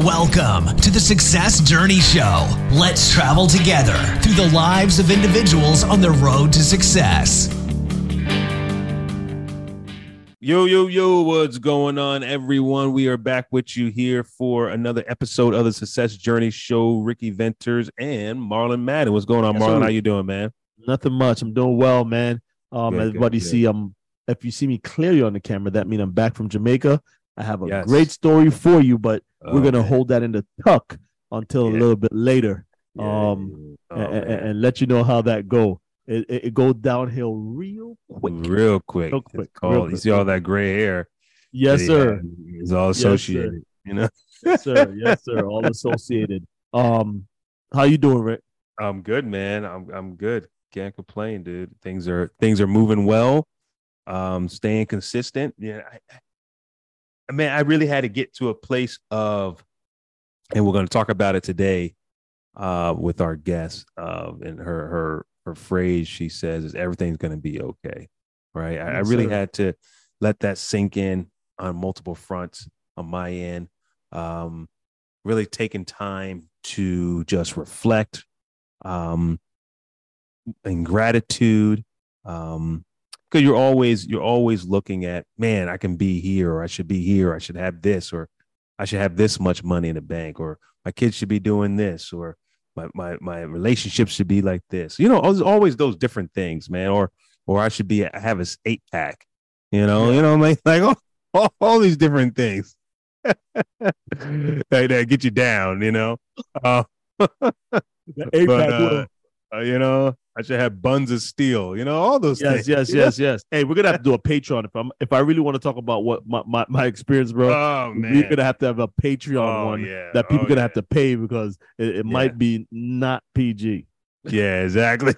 Welcome to the Success Journey Show. Let's travel together through the lives of individuals on the road to success. Yo, what's going on, everyone? We are back with you here for another episode of the Success Journey Show. Ricky Venters and Marlon Madden. What's going on, Marlon? How you doing, man? Nothing much. I'm doing well, man. Everybody see, if you see me clearly on the camera, that means I'm back from Jamaica. I have a great story for you, but we're going to hold that in the tuck until a little bit later and let you know how that go. It goes downhill real quick. You see all that gray hair? Yes, sir. It's all associated, you know? Yes, sir. All associated. How you doing, Rick? I'm good, man. I'm good. Can't complain, dude. Things are moving well. Staying consistent. Yeah. I really had to get to a place of, and we're going to talk about it today with our guest. And her phrase, she says, is everything's going to be okay. Right. I really had to let that sink in on multiple fronts on my end. Really taking time to just reflect in gratitude. Because you're always looking at, man, I can be here, or I should be here, or I should have this, or I should have this much money in the bank, or my kids should be doing this, or my relationship should be like this. You know, always those different things, man. Or I should have an 8-pack. You know, like all these different things that get you down. You know, the 8-pack. You know, I should have buns of steel, you know, all those things. Yes. Hey, we're going to have to do a Patreon. If I really want to talk about what my experience, bro, we're going to have a Patreon that people are going to have to pay because it might be not PG. Yeah, exactly.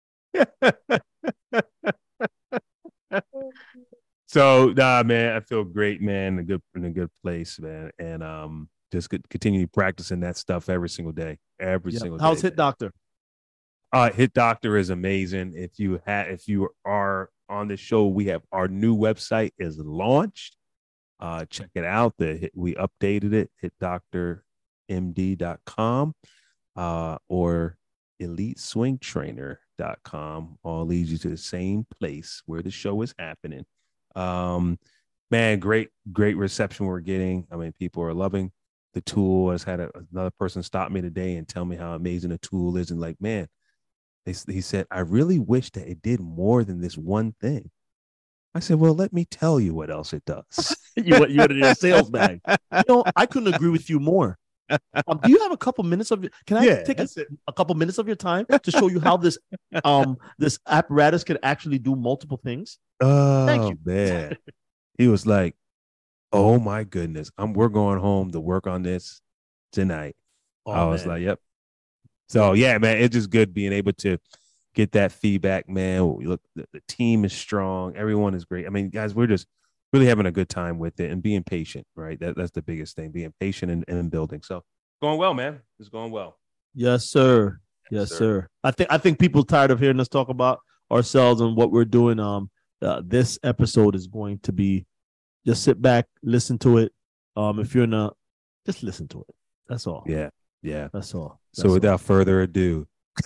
So, man, I feel great, man, in a good place, man. And just continue practicing that stuff every single day, single day. How's Hit Doctor? Hit Doctor is amazing. If you are on the show, we have our new website is launched. Check it out. We updated it, hitdoctormd.com or eliteswingtrainer.com. All leads you to the same place where the show is happening. Man, great reception we're getting. I mean, people are loving the tool. I just had another person stop me today and tell me how amazing the tool is, and like, man, he said, I really wish that it did more than this one thing. I said, well, let me tell you what else it does. you had it in a sales bag. I couldn't agree with you more. Do you have a couple minutes of? Can I take a couple minutes of your time to show you how this this apparatus can actually do multiple things? Oh, thank you, man. He was like, oh my goodness, we're going home to work on this tonight. I was like, yep. So, yeah, man, it's just good being able to get that feedback, man. Look, the team is strong. Everyone is great. I mean, guys, we're just really having a good time with it and being patient, right? That's the biggest thing, being patient and building. So, going well, man. It's going well. Yes, sir. Yes, sir. I think people tired of hearing us talk about ourselves and what we're doing. This episode is going to be just sit back, listen to it. If you're just listen to it. That's all. Yeah. That's all. So without further ado,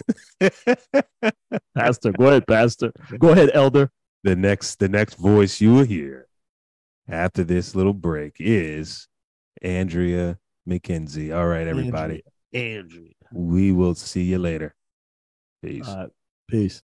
Pastor, go ahead, Pastor. Go ahead, Elder. The next voice you will hear after this little break is Andrea McKenzie. All right, everybody. Andrea. We will see you later. Peace. Peace.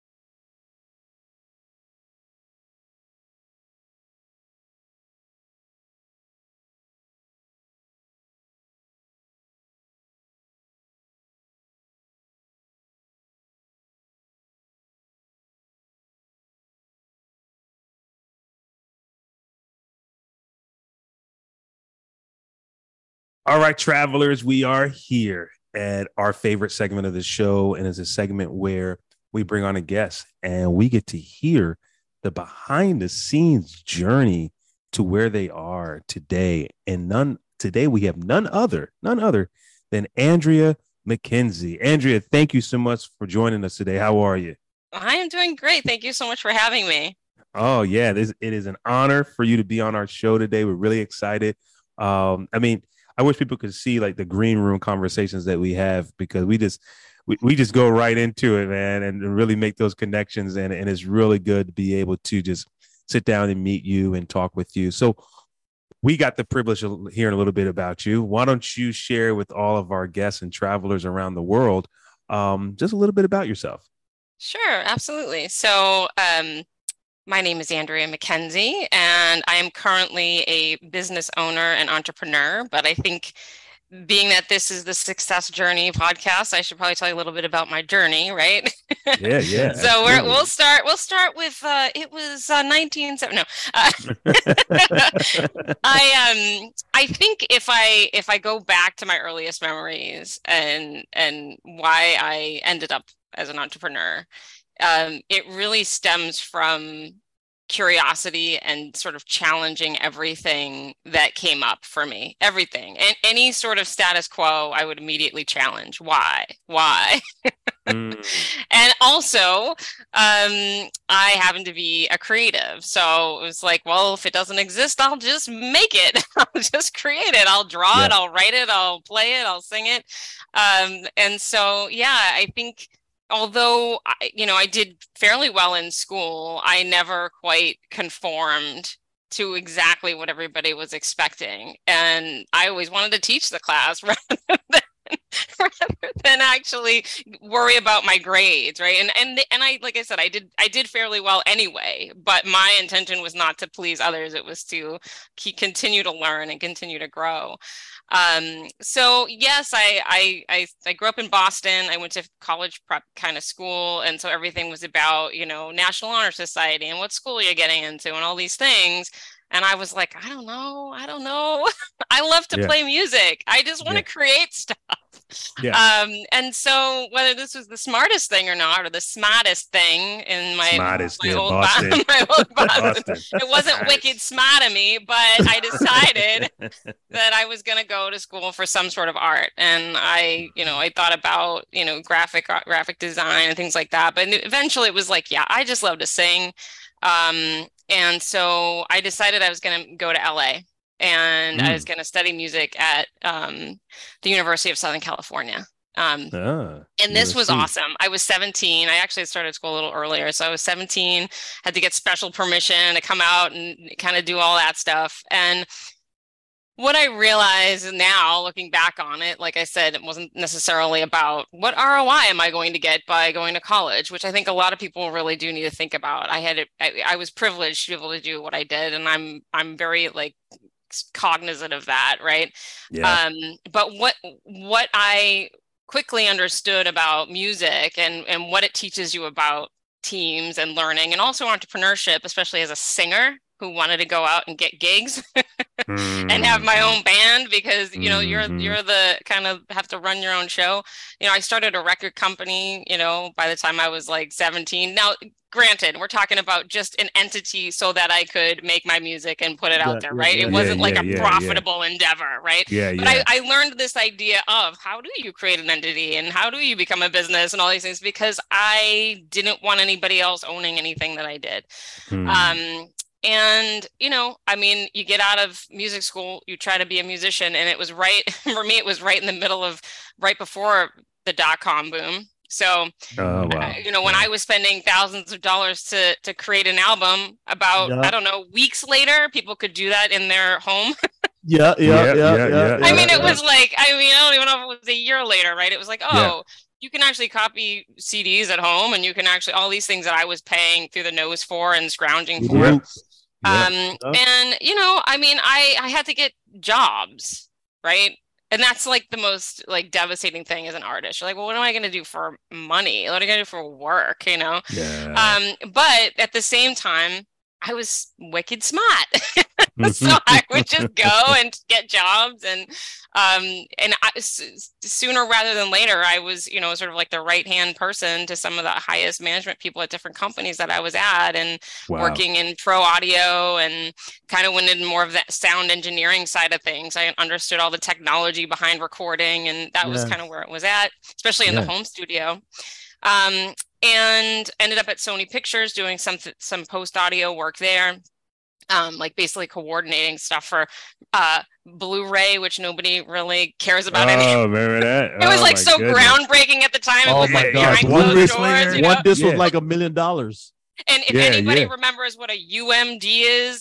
All right, travelers, we are here at our favorite segment of the show, and it's a segment where we bring on a guest and we get to hear the behind the scenes journey to where they are today. And today we have none other than Andrea McKenzie. Andrea, thank you so much for joining us today. How are you? I am doing great. Thank you so much for having me. Oh, yeah. It is an honor for you to be on our show today. We're really excited. I wish people could see like the green room conversations that we have, because we just go right into it, man, and really make those connections. And it's really good to be able to just sit down and meet you and talk with you. So we got the privilege of hearing a little bit about you. Why don't you share with all of our guests and travelers around the world just a little bit about yourself? Sure, absolutely. So my name is Andrea McKenzie, and I am currently a business owner and entrepreneur. But I think, being that this is the Success Journey podcast, I should probably tell you a little bit about my journey, right? Yeah. So we'll start with it was 1970. No, I think if I go back to my earliest memories and why I ended up as an entrepreneur, it really stems from curiosity and sort of challenging everything that came up for me. Everything, and any sort of status quo, I would immediately challenge. Why? And also, I happen to be a creative, so it was like, well, if it doesn't exist, I'll just make it. I'll just create it. I'll draw it. I'll write it. I'll play it. I'll sing it. And so, yeah, I think, although I did fairly well in school, I never quite conformed to exactly what everybody was expecting, and I always wanted to teach the class rather than actually worry about my grades, right? And I, like I said, I did fairly well anyway, but my intention was not to please others. It was to continue to learn and continue to grow. So yes, I grew up in Boston. I went to college prep kind of school. And so everything was about, National Honor Society and what school you're getting into and all these things. And I was like, I don't know. I love to play music. I just want to create stuff. Yeah. And so whether this was the smartest thing or not, or the smartest thing in my old Boston, it wasn't wicked smart of me, but I decided that I was going to go to school for some sort of art. And I thought about, graphic design and things like that. But eventually it was like, yeah, I just love to sing. And so I decided I was going to go to LA, and I was going to study music at the University of Southern California. And this was awesome. I was 17. I actually started school a little earlier. So I was 17, had to get special permission to come out and kind of do all that stuff. And what I realize now, looking back on it, like I said, it wasn't necessarily about what ROI am I going to get by going to college, which I think a lot of people really do need to think about. I was privileged to be able to do what I did, and I'm very cognizant of that, right? Yeah. But what I quickly understood about music and what it teaches you about teams and learning, and also entrepreneurship, especially as a singer who wanted to go out and get gigs and have my own band, because you're the kind of have to run your own show. I started a record company by the time I was like 17. Now granted, we're talking about just an entity so that I could make my music and put it out there, right? It wasn't a profitable endeavor, right? But I learned this idea of how do you create an entity and how do you become a business and all these things, because I didn't want anybody else owning anything that I did. And, you get out of music school, you try to be a musician, and it was for me, it was right in the middle of, right before the .com boom. So, when I was spending thousands of dollars to create an album, I don't know, weeks later, people could do that in their home. Yeah. It was like, I don't even know if it was a year later, right? It was like, you can actually copy CDs at home, and you can actually, all these things that I was paying through the nose for and scrounging for. And, I had to get jobs, right? And that's like the most devastating thing as an artist. You're like, well, what am I going to do for money? What am I going to do for work? Yeah. But at the same time, I was wicked smart. So I would just go and get jobs, and sooner rather than later, I was, sort of like the right-hand person to some of the highest management people at different companies that I was at, and working in pro audio, and kind of went into more of that sound engineering side of things. I understood all the technology behind recording, and that was kind of where it was at, especially in the home studio. And ended up at Sony Pictures doing some post audio work there. like basically coordinating stuff for Blu-ray, which nobody really cares about anymore. Remember that? It was like so groundbreaking at the time. Oh it was my like God. one disc was like $1 million. And if anybody remembers what a UMD is,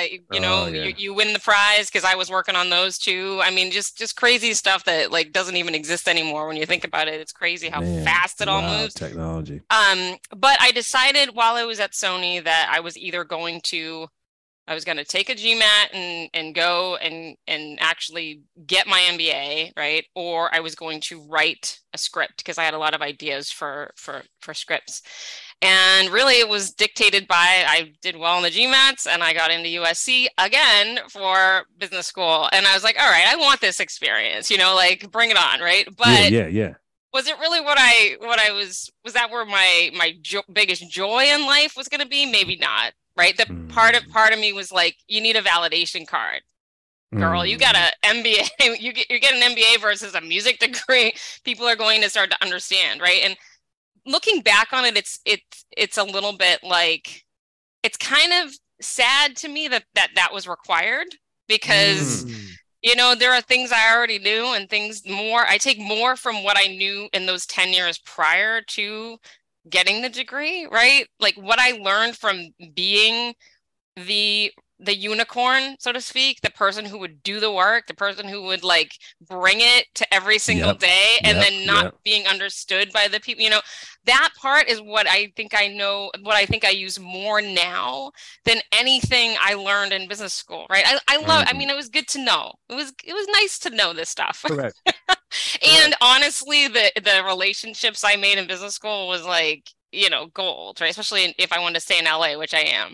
you win the prize, because I was working on those too. I mean, just crazy stuff that like doesn't even exist anymore when you think about it. It's crazy how fast it all moves. Technology. But I decided while I was at Sony that I was going to take a GMAT and go and actually get my MBA, right? Or I was going to write a script, because I had a lot of ideas for scripts. And really it was dictated by, I did well in the GMATs and I got into USC again for business school. And I was like, all right, I want this experience, like bring it on, right? But yeah. Was it really was that where my biggest joy in life was going to be? Maybe not. Right. The part of me was like, you need a validation card, girl. You got an MBA. You get an MBA versus a music degree. People are going to start to understand. Right. And looking back on it, it's a little bit like, it's kind of sad to me that was required, because there are things I already knew and I take more from what I knew in those 10 years prior to getting the degree, right? Like what I learned from being the unicorn, so to speak, the person who would do the work, the person who would like bring it to every single day, and then not being understood by the people, that part is what I think I know, what I think I use more now than anything I learned in business school, right? I love, I mean, it was good to know. It was nice to know this stuff. Correct. And honestly, the relationships I made in business school was like, gold, right? Especially if I wanted to stay in LA, which I am.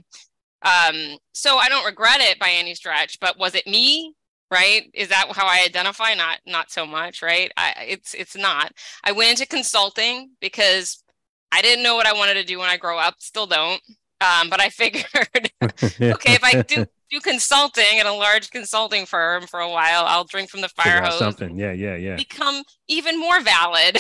So I don't regret it by any stretch, but was it me? Right? Is that how I identify? Not so much, right? It's not. I went into consulting because I didn't know what I wanted to do when I grow up. Still don't. But I figured, okay, if I do consulting at a large consulting firm for a while, I'll drink from the fire hose. Something, yeah. Become even more valid.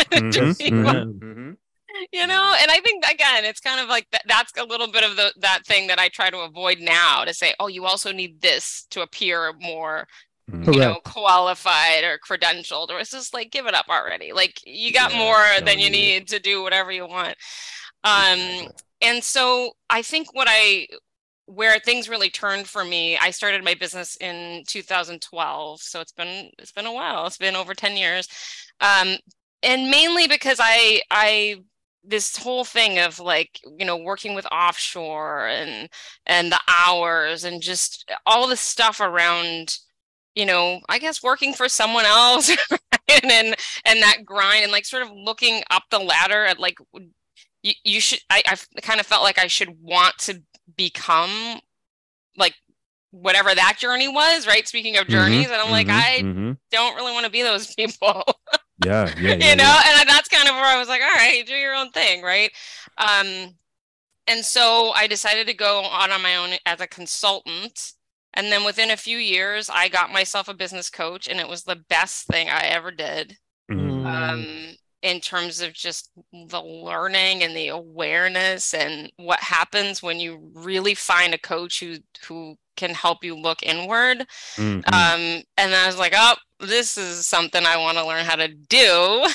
And I think, again, it's kind of like that's a little bit of that thing that I try to avoid now, to say, oh, you also need this to appear more, qualified or credentialed, or it's just like, give it up already. Like you got more than you need to do whatever you want. And so I think where things really turned for me, I started my business in 2012. So it's been a while. It's been over 10 years. And mainly because I this whole thing of like, working with offshore and the hours and just all the stuff around, I guess working for someone else and that grind, and like sort of looking up the ladder at like, you should, I kind of felt like I should want to become like whatever that journey was, right? Speaking of journeys, and I'm like, I don't really want to be those people. Yeah. And that's kind of where I was like, all right, do your own thing, right? And so I decided to go on my own as a consultant. And then within a few years, I got myself a business coach, and it was the best thing I ever did. In terms of just the learning and the awareness and what happens when you really find a coach who can help you look inward. And I was like, oh, this is something I want to learn how to do.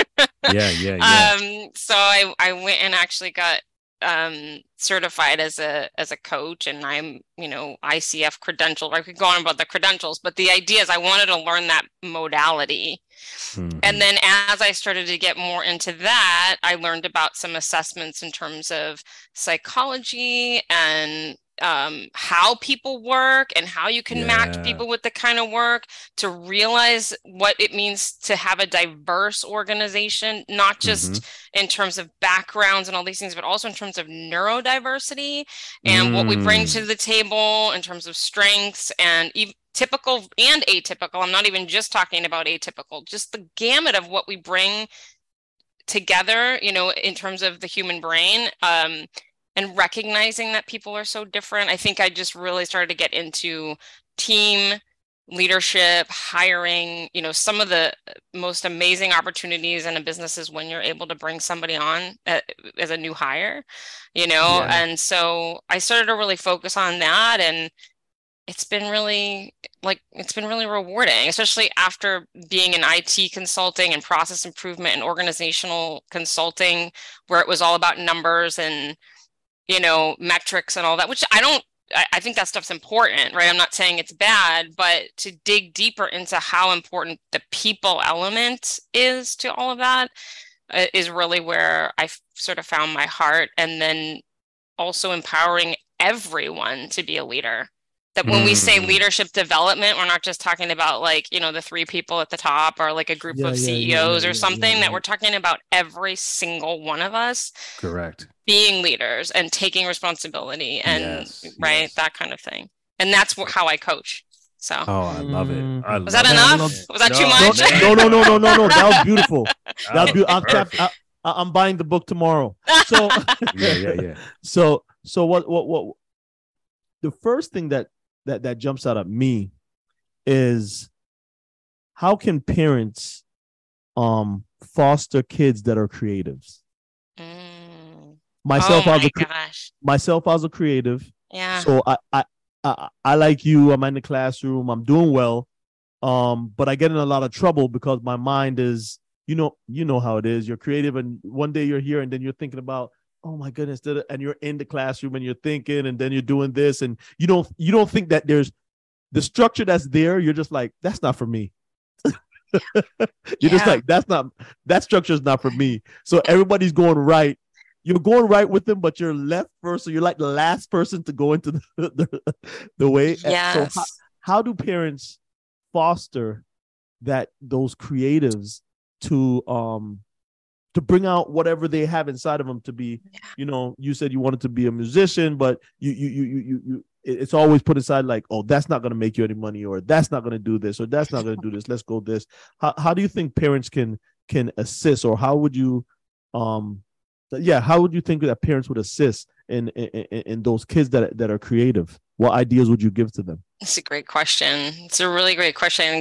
So I went and actually got certified as a coach, and I'm ICF credentialed. I could go on about the credentials, but the idea is I wanted to learn that modality. And then as I started to get more into that, I learned about some assessments in terms of psychology and how people work and how you can match people with the kind of work, to realize what it means to have a diverse organization, not just in terms of backgrounds and all these things, but also in terms of neurodiversity and what we bring to the table in terms of strengths and typical and atypical. I'm not even just talking about atypical, just the gamut of what we bring together, in terms of the human brain. And recognizing that people are so different. I think I just really started to get into team leadership, hiring, some of the most amazing opportunities in a business is when you're able to bring somebody on as a new hire, and so I started to really focus on that, and it's been really rewarding, especially after being in IT consulting and process improvement and organizational consulting, where it was all about numbers and, metrics and all that, which I think that stuff's important, right? I'm not saying it's bad, but to dig deeper into how important the people element is to all of that is really where I sort of found my heart. And then also empowering everyone to be a leader. That when we say leadership development, we're not just talking about the 3 people at the top or like a group of CEOs or something, that we're talking about every single one of us. Correct. Being leaders and taking responsibility and that kind of thing. And that's how I coach. So. Oh, I love it. Was that enough? Was that too much? No. That was beautiful. I'm buying the book tomorrow. So yeah. So what the first thing that jumps out at me is, how can parents foster kids that are creatives? Myself as a creative. Yeah. So I like you, I'm in the classroom, I'm doing well. But I get in a lot of trouble because my mind is, you know how it is. You're creative and one day you're here and then you're thinking about, oh my goodness, and you're in the classroom and you're thinking and then you're doing this and you don't think that there's the structure that's there. You're just like, that's not for me. You're just like, that structure is not for me. So everybody's going right. You're going right with them, but you're left first. So you're like the last person to go into the way. Yes. So how do parents foster those creatives to bring out whatever they have inside of them to be, you said you wanted to be a musician, but it's always put aside like, oh, that's not going to make you any money, or that's not going to do this, or that's not going to do this. Let's go this. How do you think parents can assist, or how would you think that parents would assist in those kids that are creative? What ideas would you give to them? It's a great question. It's a really great question.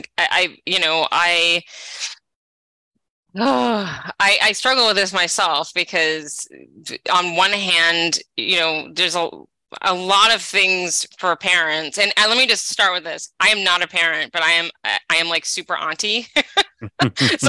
I struggle with this myself because on one hand, there's a lot of things for parents. And let me just start with this. I am not a parent, but I am like super auntie. So,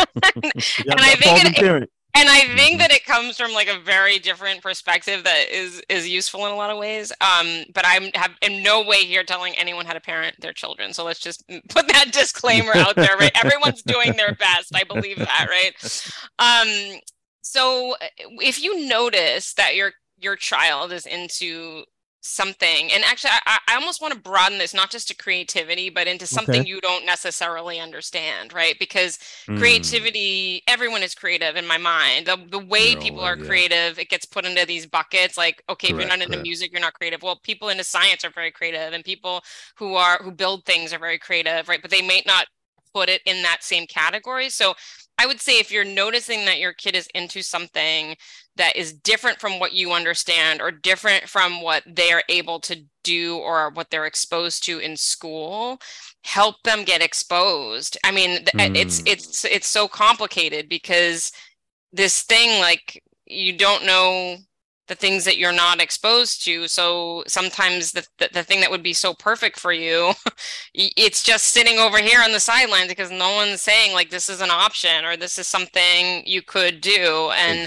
and I think that it comes from like a very different perspective that is useful in a lot of ways. But I have in no way here telling anyone how to parent their children. So let's just put that disclaimer out there, right? Everyone's doing their best. I believe that, right? So if you notice that your child is into something, and actually I almost want to broaden this not just to creativity but into something you don't necessarily understand, right? Because creativity, everyone is creative in my mind. The way people are creative, it gets put into these buckets like, okay, if you're not into music, you're not creative. Well, people into science are very creative, and people who build things are very creative, right? But they may not put it in that same category. So I would say if you're noticing that your kid is into something that is different from what you understand or different from what they're able to do or what they're exposed to in school, help them get exposed. I mean, it's so complicated because this thing, like, you don't know the things that you're not exposed to. So sometimes the thing that would be so perfect for you, it's just sitting over here on the sidelines because no one's saying like, this is an option or this is something you could do. And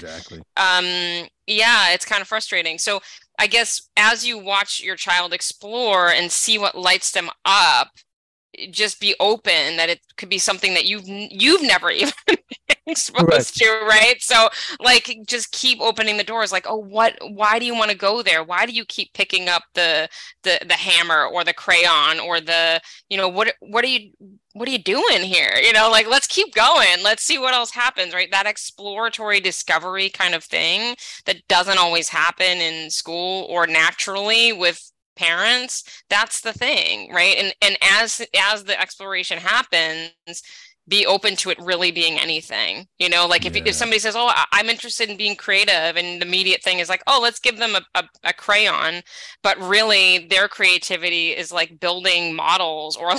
it's kind of frustrating. So I guess as you watch your child explore and see what lights them up, just be open that it could be something that you've never even exposed to, right? So like, just keep opening the doors. Like, oh, why do you want to go there? Why do you keep picking up the hammer or the crayon or what are you doing here? Like, let's keep going. Let's see what else happens, right? That exploratory discovery kind of thing that doesn't always happen in school or naturally with parents. That's the thing, right? And as the exploration happens, be open to it really being anything, like if somebody says, oh, I'm interested in being creative, and the immediate thing is like, oh, let's give them a crayon, but really their creativity is like building models or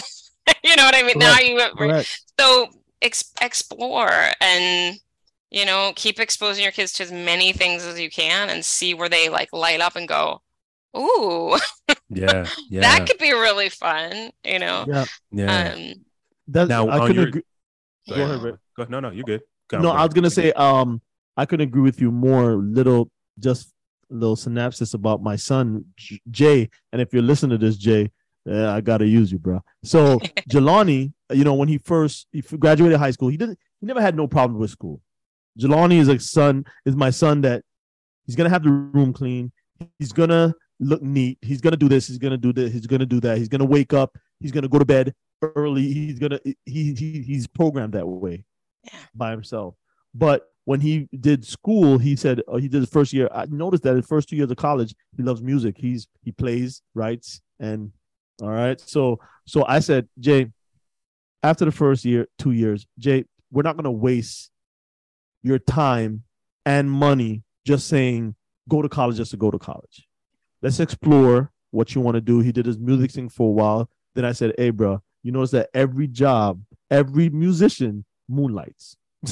You know what I mean? Correct. Now so explore and, you know, keep exposing your kids to as many things as you can and see where they like light up and go, ooh, yeah, that could be really fun, you know? Yeah. Now, I couldn't agree. Go ahead, Rick. No, you're good. No, I was going to say, I couldn't agree with you more. Just little synopsis about my son, Jay. And if you're listening to this, Jay, I got to use you, bro. So Jelani, you know, when he graduated high school, he never had no problem with school. Jelani is my son that he's going to have the room clean. He's going to look neat. He's going to do this. He's going to do this. He's going to do that. He's going to wake up. He's going to go to bed early. He's programmed that way by himself. But when he did school, he said he did his first year. I noticed that his first 2 years of college, he loves music. He plays, writes, and all right. So I said, Jay, after the first 2 years, Jay, we're not going to waste your time and money just saying go to college just to go to college. Let's explore what you want to do. He did his music thing for a while. Then I said, hey, bro, you notice that every musician moonlights.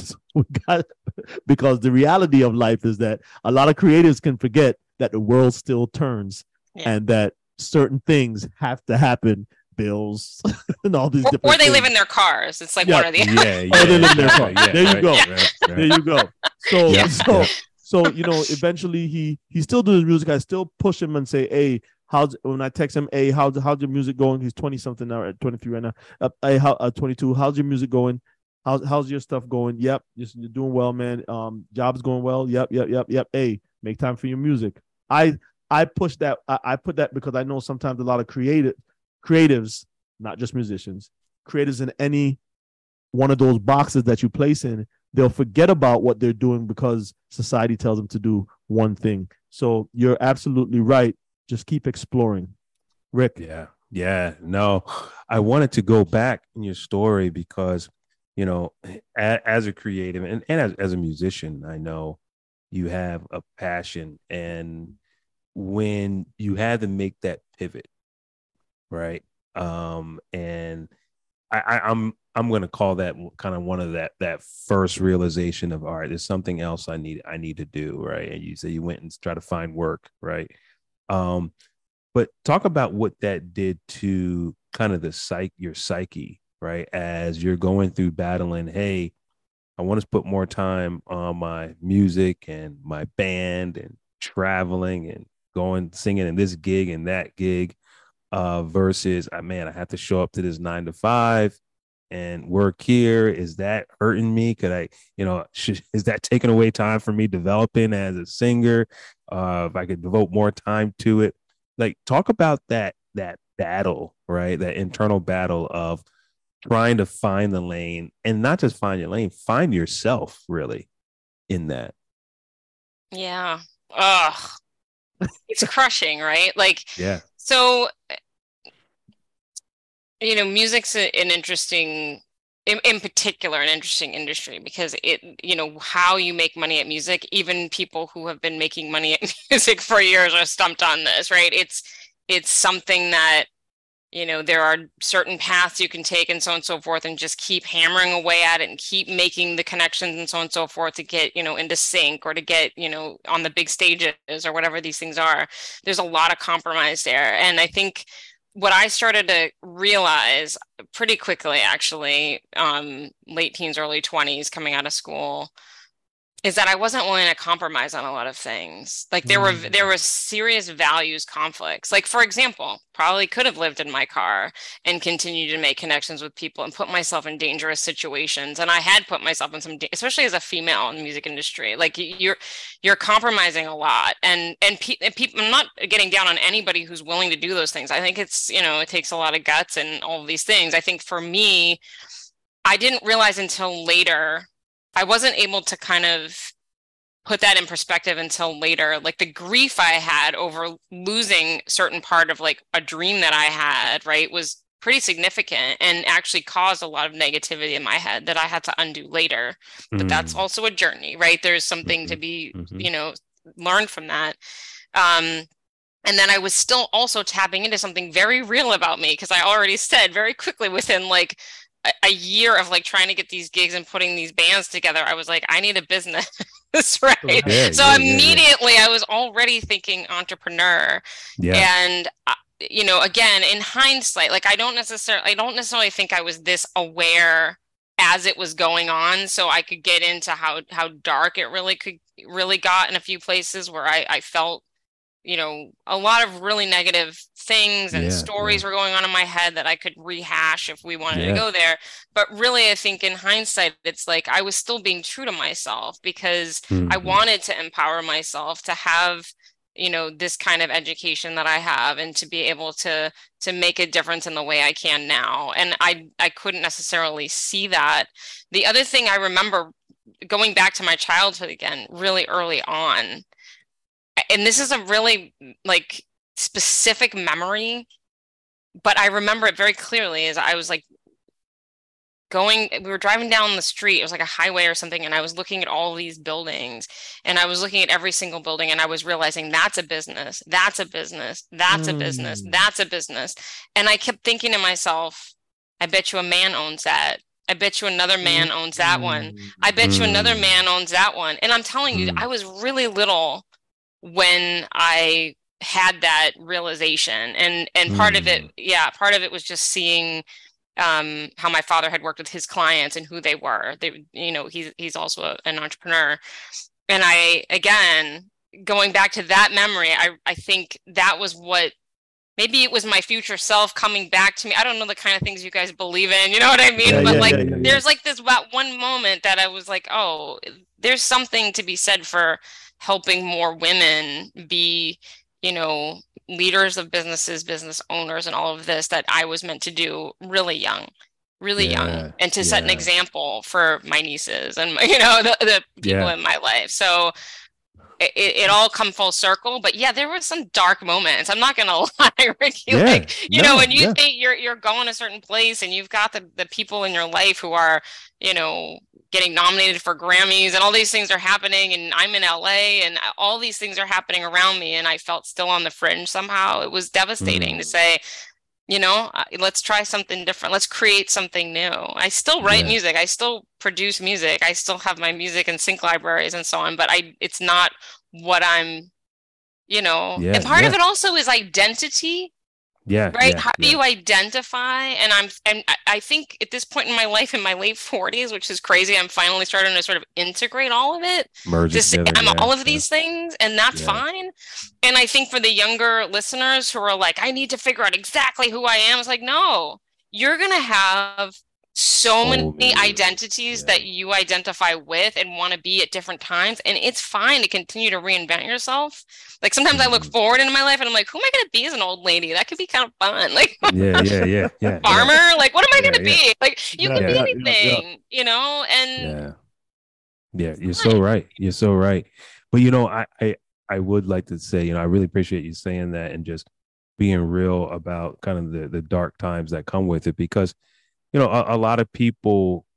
Because the reality of life is that a lot of creatives can forget that the world still turns and that certain things have to happen. Bills and all these different or they things. live in their cars. It's like one or the other. They live in their car. There you go. There you go. So you know, eventually he still does music. I still push him and say, hey, when I text him, hey, how's your music going? He's 20 something now, at 23 right now. Hey, 22. How's your music going? How's your stuff going? Yep, you're doing well, man. Job's going well. Yep. Hey, make time for your music. I push that. I put that because I know sometimes a lot of creatives, not just musicians, creatives in any one of those boxes that you place in, they'll forget about what they're doing because society tells them to do one thing. So you're absolutely right. Just keep exploring. Rick. Yeah. No, I wanted to go back in your story because, you know, as a creative and as a musician, I know you have a passion. And when you had to make that pivot, right? And I'm going to call that kind of one of that first realization of, all right, there's something else I need to do, right? And you say you went and try to find work, right? But talk about what that did to kind of your psyche, right? As you're going through battling, hey, I want to put more time on my music and my band and traveling and going singing in this gig and that gig. Versus, I have to show up to this 9 to 5 and work here. Is that hurting me? Could I, is that taking away time for me developing as a singer? If I could devote more time to it, like talk about that battle, right? That internal battle of trying to find the lane and not just find your lane, find yourself really in that. Yeah. Ugh. It's crushing, right? Like, yeah. So, music's an interesting, in particular, an interesting industry because how you make money at music, even people who have been making money at music for years are stumped on this, right? It's something that, there are certain paths you can take and so on and so forth and just keep hammering away at it and keep making the connections and so on and so forth to get, into sync or to get, on the big stages or whatever these things are. There's a lot of compromise there. And I think what I started to realize pretty quickly, actually, late teens, early 20s, coming out of school, is that I wasn't willing to compromise on a lot of things. Like there were serious values conflicts. Like, for example, probably could have lived in my car and continued to make connections with people and put myself in dangerous situations. And I had put myself in some, especially as a female in the music industry, like you're compromising a lot. And people, I'm not getting down on anybody who's willing to do those things. I think it's, it takes a lot of guts and all of these things. I think for me, I didn't realize until later, I wasn't able to kind of put that in perspective until later. Like the grief I had over losing certain part of like a dream that I had, right, was pretty significant and actually caused a lot of negativity in my head that I had to undo later. But that's also a journey, right? There's something to be, learned from that. And then I was still also tapping into something very real about me, because I already said very quickly within like a year of like trying to get these gigs and putting these bands together, I was like, I need a business, right? Yeah, so immediately I was already thinking entrepreneur. And you know, again, in hindsight, like I don't necessarily think I was this aware as it was going on, so I could get into how dark it really got in a few places where I felt, you know, a lot of really negative things and stories were going on in my head that I could rehash if we wanted to go there. But really, I think in hindsight, it's like I was still being true to myself, because I wanted to empower myself to have, you know, this kind of education that I have, and to be able to make a difference in the way I can now. And I couldn't necessarily see that. The other thing I remember, going back to my childhood again, really early on, and this is a really like specific memory, but I remember it very clearly, as I was like we were driving down the street, it was like a highway or something, and I was looking at all these buildings, and I was looking at every single building, and I was realizing that's a business, that's a business, that's a business, that's a business. And I kept thinking to myself, I bet you a man owns that. I bet you another man owns that one. I bet you another man owns that one. And I'm telling you, I was really little when I had that realization, and part of it was just seeing how my father had worked with his clients and who they were. You know, he's also an entrepreneur. And again, going back to that memory, I think that was what, maybe it was my future self coming back to me. I don't know the kind of things you guys believe in, you know what I mean? There's like this about one moment that I was like, oh, there's something to be said for helping more women be, you know, leaders of businesses, business owners, and all of this, that I was meant to do really young, and to set an example for my nieces and, you know, the people in my life. So it all come full circle. But yeah, there were some dark moments. I'm not gonna lie, Ricky. You know, when you think you're going a certain place, and you've got the people in your life who are, you know, getting nominated for Grammys, and all these things are happening, and I'm in LA, and all these things are happening around me, and I felt still on the fringe somehow. It was devastating to say, you know, let's try something different. Let's create something new. I still write music. I still produce music. I still have my music and sync libraries and so on, but it's not what I'm, you know, and part of it also is identity. How do you identify? And I think at this point in my life, in my late 40s, which is crazy, I'm finally starting to sort of integrate all of it, I'm all of these things, and that's fine. And I think for the younger listeners who are like, I need to figure out exactly who I am, it's like, no, you're gonna have so many identities that you identify with and want to be at different times, and it's fine to continue to reinvent yourself. Like sometimes I look forward into my life and I'm like, who am I going to be as an old lady? That could be kind of fun. Like farmer, like what am I going to be? Like you can be anything, you know. And you're so right. You're so right. But you know, I would like to say, you know, I really appreciate you saying that and just being real about kind of the dark times that come with it, because you know, a lot of people,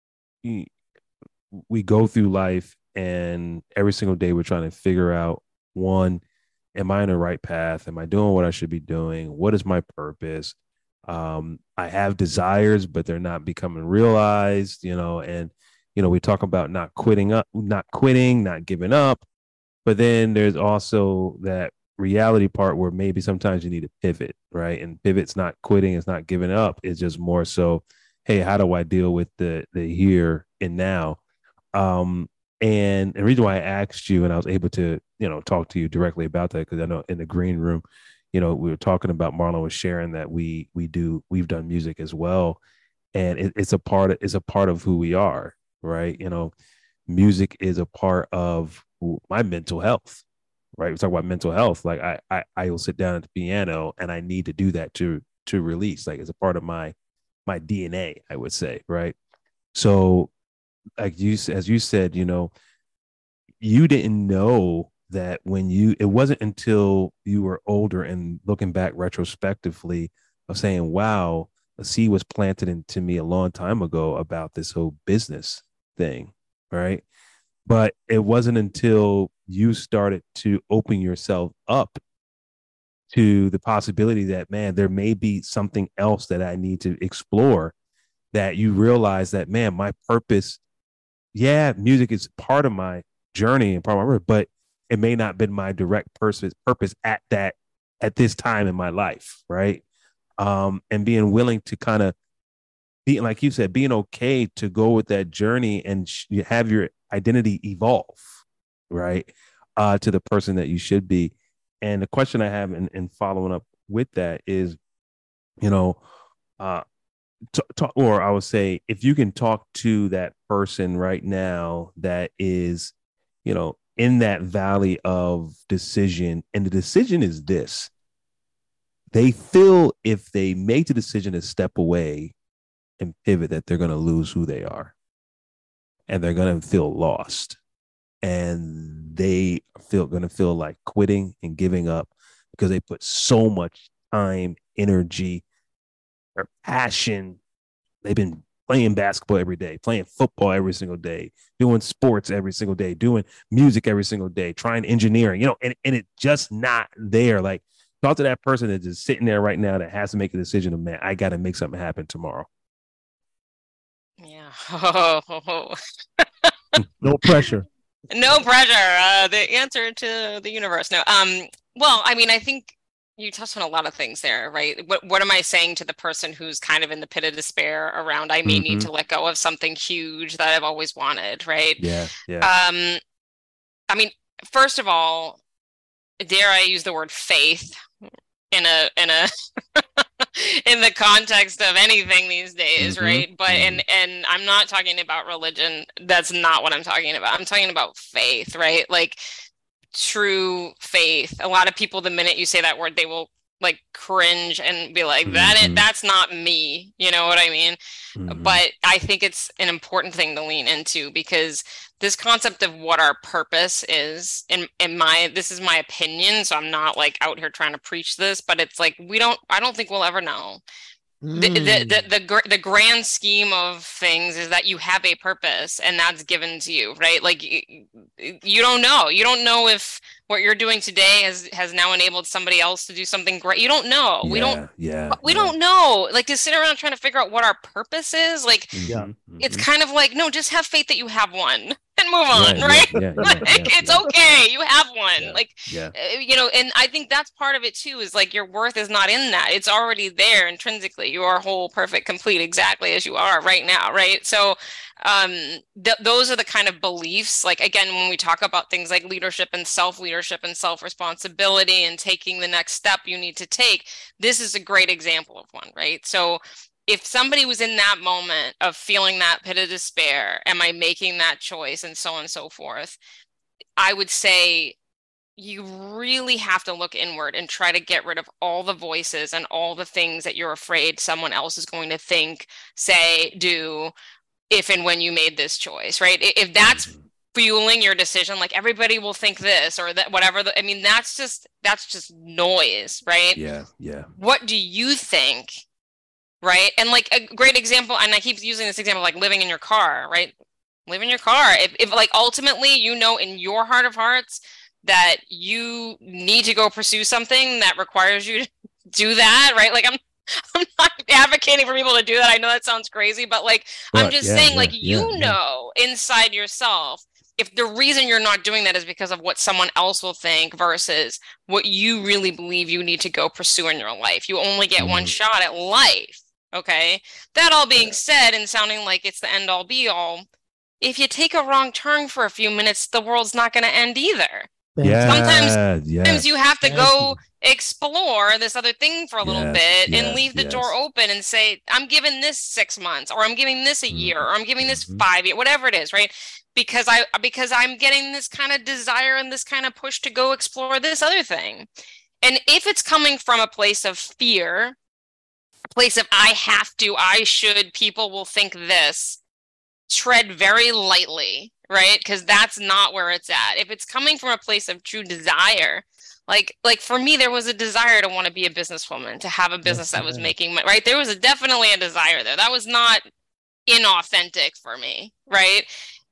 we go through life, and every single day we're trying to figure out, one, am I on the right path? Am I doing what I should be doing? What is my purpose? I have desires, but they're not becoming realized, you know, and, you know, we talk about not quitting, not giving up. But then there's also that reality part where maybe sometimes you need to pivot, right? And pivot's not quitting, it's not giving up. It's just more so, hey, how do I deal with the here and now? And the reason why I asked you, and I was able to, you know, talk to you directly about that, because I know in the green room, you know, we were talking about, Marlon was sharing that we've done music as well, and it's a part of who we are, right? You know, music is a part of my mental health. Right. We talk about mental health. Like I will sit down at the piano, and I need to do that to release. Like it's a part of my DNA, I would say. Right. So like as you said, you know, you didn't know that it wasn't until you were older and looking back retrospectively of saying, wow, a seed was planted into me a long time ago about this whole business thing. Right. But it wasn't until you started to open yourself up to the possibility that, man, there may be something else that I need to explore, that you realize that, man, my purpose, music is part of my journey and part of my work, but it may not have been my direct purpose at this time in my life. Right. And being willing to kind of be, like you said, being okay to go with that journey and have your identity evolve, right, to the person that you should be. And the question I have in following up with that is, or I would say, if you can talk to that person right now that is, in that valley of decision, and the decision is this: they feel if they make the decision to step away and pivot, that they're going to lose who they are, and they're going to feel lost, and they going to feel like quitting and giving up because they put so much time, energy, or passion. They've been playing basketball every day, playing football every single day, doing sports every single day, doing music every single day, trying engineering, and it's just not there. Like, talk to that person that's just sitting there right now that has to make a decision of, man, I got to make something happen tomorrow. Yeah. No pressure. No pressure. The answer to the universe. No. Well, I mean, I think you touched on a lot of things there, right? What am I saying to the person who's kind of in the pit of despair around, I may need to let go of something huge that I've always wanted, right? Yeah. I mean, first of all, dare I use the word faith in a in the context of anything these days, right? But and I'm not talking about religion. That's not what I'm talking about. I'm talking about faith, right? Like, true faith. A lot of people, the minute you say that word, they will like cringe and be like, that's not me. You know what I mean? But I think it's an important thing to lean into, because this concept of what our purpose is, this is my opinion, so I'm not like out here trying to preach this, but it's like, I don't think we'll ever know. The grand scheme of things is that you have a purpose, and that's given to you, right? Like, you don't know if what you're doing today has now enabled somebody else to do something great. You don't know. We don't know. Like, to sit around trying to figure out what our purpose is, like, it's kind of like, no, just have faith that you have one and move on, right? It's okay. You have one. And I think that's part of it too, is like, your worth is not in that. It's already there intrinsically. You are whole, perfect, complete, exactly as you are right now, right? So those are the kind of beliefs, like, again, when we talk about things like leadership and self-responsibility and taking the next step you need to take, this is a great example of one, right? So if somebody was in that moment of feeling that pit of despair, am I making that choice, and so on and so forth, I would say you really have to look inward and try to get rid of all the voices and all the things that you're afraid someone else is going to think, say, do, if and when you made this choice, right? If that's fueling your decision, like, everybody will think this or that, whatever. That's just noise, right? Yeah. What do you think? Right. And like, a great example, and I keep using this example, like living in your car, right? Live in your car. If like, ultimately, in your heart of hearts that you need to go pursue something that requires you to do that, right? Like, I'm not advocating for people to do that. I know that sounds crazy, but like, I'm just saying, inside yourself, if the reason you're not doing that is because of what someone else will think versus what you really believe you need to go pursue in your life, you only get one shot at life. Okay. That all being said, and sounding like it's the end all be all, if you take a wrong turn for a few minutes, the world's not going to end either. Sometimes you have to go explore this other thing for a little bit and leave the door open and say, I'm giving this 6 months, or I'm giving this a year, or I'm giving this 5 years, whatever it is, right? Because I'm getting this kind of desire and this kind of push to go explore this other thing. And if it's coming from a place of fear, a place of I have to, I should, people will think this, tread very lightly, right? Because that's not where it's at. If it's coming from a place of true desire, like for me, there was a desire to want to be a businesswoman, to have a business that was making money, right? There was definitely a desire there. That was not inauthentic for me, right?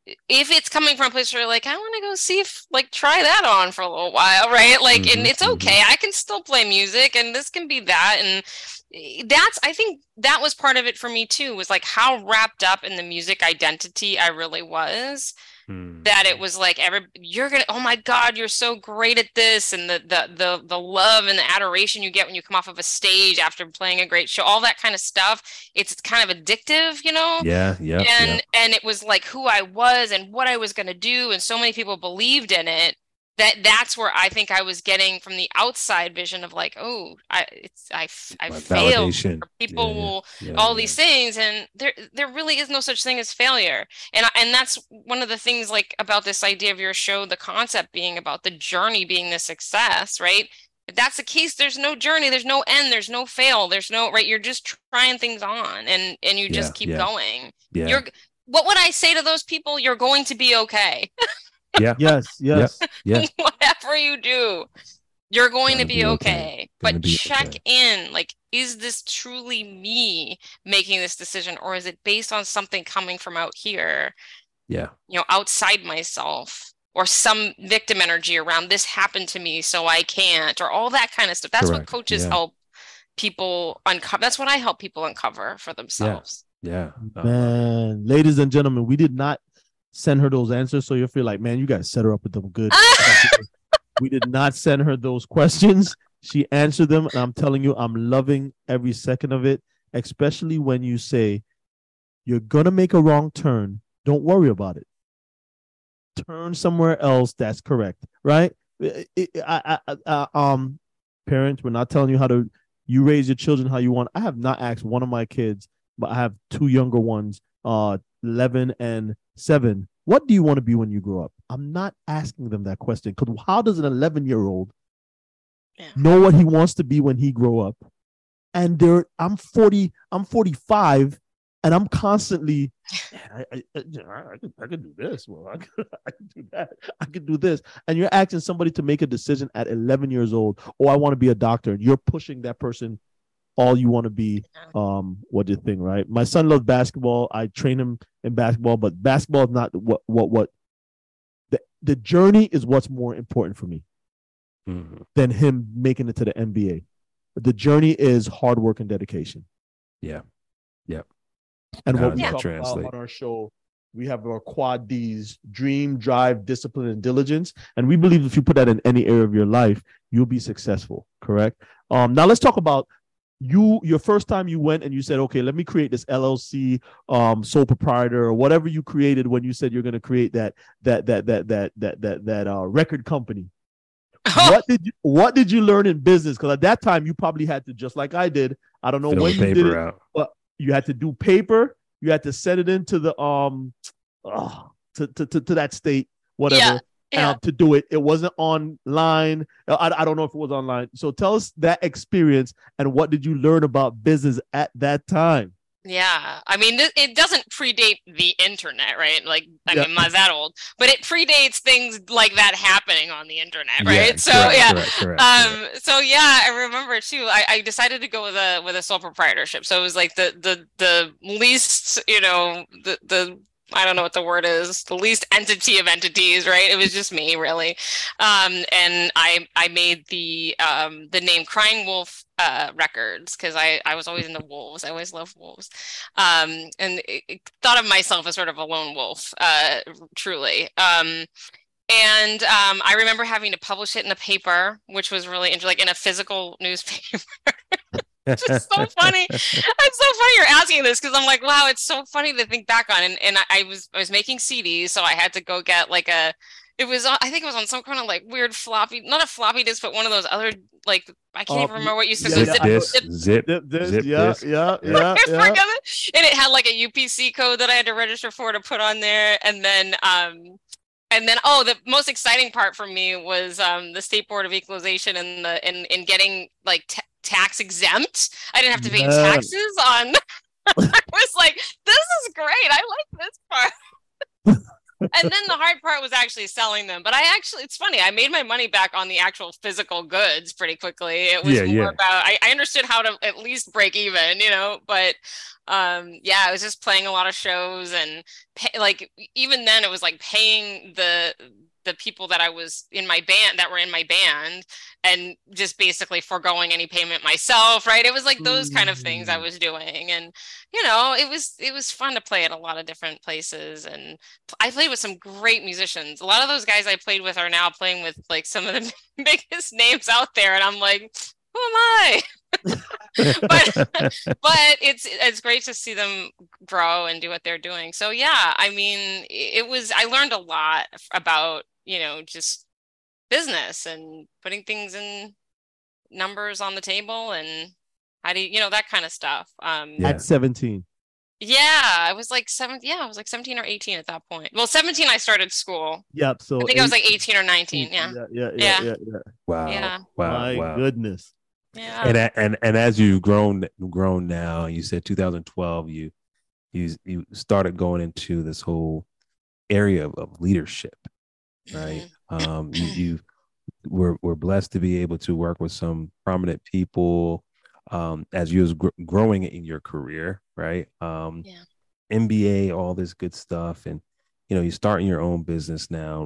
if it's coming from a place where you're like, I want to go see if like try that on for a little while, right? Like, and it's okay. I can still play music, and this can be that. And I think that was part of it for me too, was like how wrapped up in the music identity I really was. That it was like oh my God, you're so great at this, and the love and the adoration you get when you come off of a stage after playing a great show, all that kind of stuff. It's kind of addictive, you know? Yeah. And it was like who I was and what I was going to do, and so many people believed in it. That's where I think I was getting from the outside vision of like, oh, I failed. For people, all these things, and there really is no such thing as failure. And that's one of the things like about this idea of your show, the concept being about the journey being the success, right? If that's the case, there's no journey, there's no end, there's no fail, there's no right. You're just trying things on, and you just keep going. Yeah. What would I say to those people? You're going to be okay. Yeah. Yes. Whatever you do, you're going to be okay. But check in, like, is this truly me making this decision, or is it based on something coming from out here? Yeah. You know, outside myself, or some victim energy around this happened to me, so I can't, or all that kind of stuff. That's what coaches help people uncover. That's what I help people uncover for themselves. Yeah. Man, ladies and gentlemen, we did not send her those answers, so you'll feel like, man, you guys set her up with them good. We did not send her those questions. She answered them, and I'm telling you, I'm loving every second of it, especially when you say, you're going to make a wrong turn. Don't worry about it. Turn somewhere else. That's correct, right? Parents, we're not telling you you raise your children how you want. I have not asked one of my kids, but I have two younger ones, 11 and 7. What do you want to be when you grow up? I'm not asking them that question, because how does an 11-year-old know what he wants to be when he grow up? And I'm 45, and I'm constantly, I could do this. Well, I could do that. I could do this. And you're asking somebody to make a decision at 11 years old. Oh, I want to be a doctor. And you're pushing that person all you want to be. What do you think, right? My son loves basketball. I train him in basketball, but basketball is not what the journey is what's more important for me than him making it to the NBA. The journey is hard work and dedication. Yeah. And what we talk about on our show, we have our quad Ds: dream, drive, discipline, and diligence. And we believe if you put that in any area of your life, you'll be successful. Correct. Now let's talk about your first time you went and you said, okay, let me create this LLC, sole proprietor, or whatever you created when you said you're going to create that record company. What did you learn in business? Because at that time you probably had to, just like I did. I don't know when you did it, but you had to do paper. You had to send it into the to that state, whatever. To do it. It wasn't online. I don't know if it was online. So tell us that experience, and what did you learn about business at that time? Yeah. I mean, it doesn't predate the internet, right? Like, I mean, I'm not that old, but it predates things like that happening on the internet, right? Correct. So yeah, I remember too, I decided to go with a sole proprietorship. So it was like the least, you know, the I don't know what the word is, the least entity of entities, right? It was just me, really. And I made the name Crying Wolf Records, because I was always into wolves. I always loved wolves. And thought of myself as sort of a lone wolf, truly. And I remember having to publish it in a paper, which was really interesting, like in a physical newspaper. It's just so funny. It's so funny you're asking this, because I'm like, wow, it's so funny to think back on. And I was making CDs, so I had to go get like I think it was on some kind of like weird floppy, not a floppy disk, but one of those other, like, I can't even remember what you said. Zip disk. Yeah. And it had like a UPC code that I had to register for to put on there. And then the most exciting part for me was the State Board of Equalization and in getting like tax exempt. I didn't have to pay taxes on. I was like, this is great. I like this part. And then the hard part was actually selling them. But it's funny. I made my money back on the actual physical goods pretty quickly. It was more about, I understood how to at least break even, but I was just playing a lot of shows and even then it was like paying the people that I was in my band that were in my band and just basically foregoing any payment myself. Right. It was like those kind of things I was doing. And, it was fun to play at a lot of different places. And I played with some great musicians. A lot of those guys I played with are now playing with like some of the biggest names out there. And I'm like, who am I? but it's great to see them grow and do what they're doing. So yeah, I mean, I learned a lot about, just business and putting things in numbers on the table and how do you, that kind of stuff. At 17. Yeah, I was like 17 or 18 at that point. Well, 17 I started school. Yep. So I think I was like 18 or 19. Yeah. Yeah. Wow. Yeah. Wow. My goodness. Yeah. And as you've grown now, you said 2012 you started going into this whole area of leadership, right? You were blessed to be able to work with some prominent people as you was growing in your career, right? MBA, all this good stuff, and you're starting your own business now.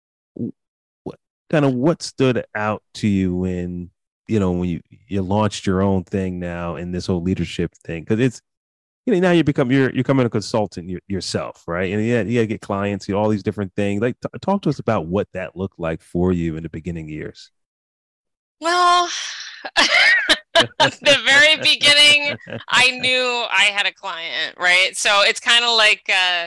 What stood out to you when when you launched your own thing now in this whole leadership thing? Because it's now you're becoming a consultant yourself, right? And you got to get clients, all these different things. Like, talk to us about what that looked like for you in the beginning years. Well, the very beginning, I knew I had a client, right? So it's kind of like, I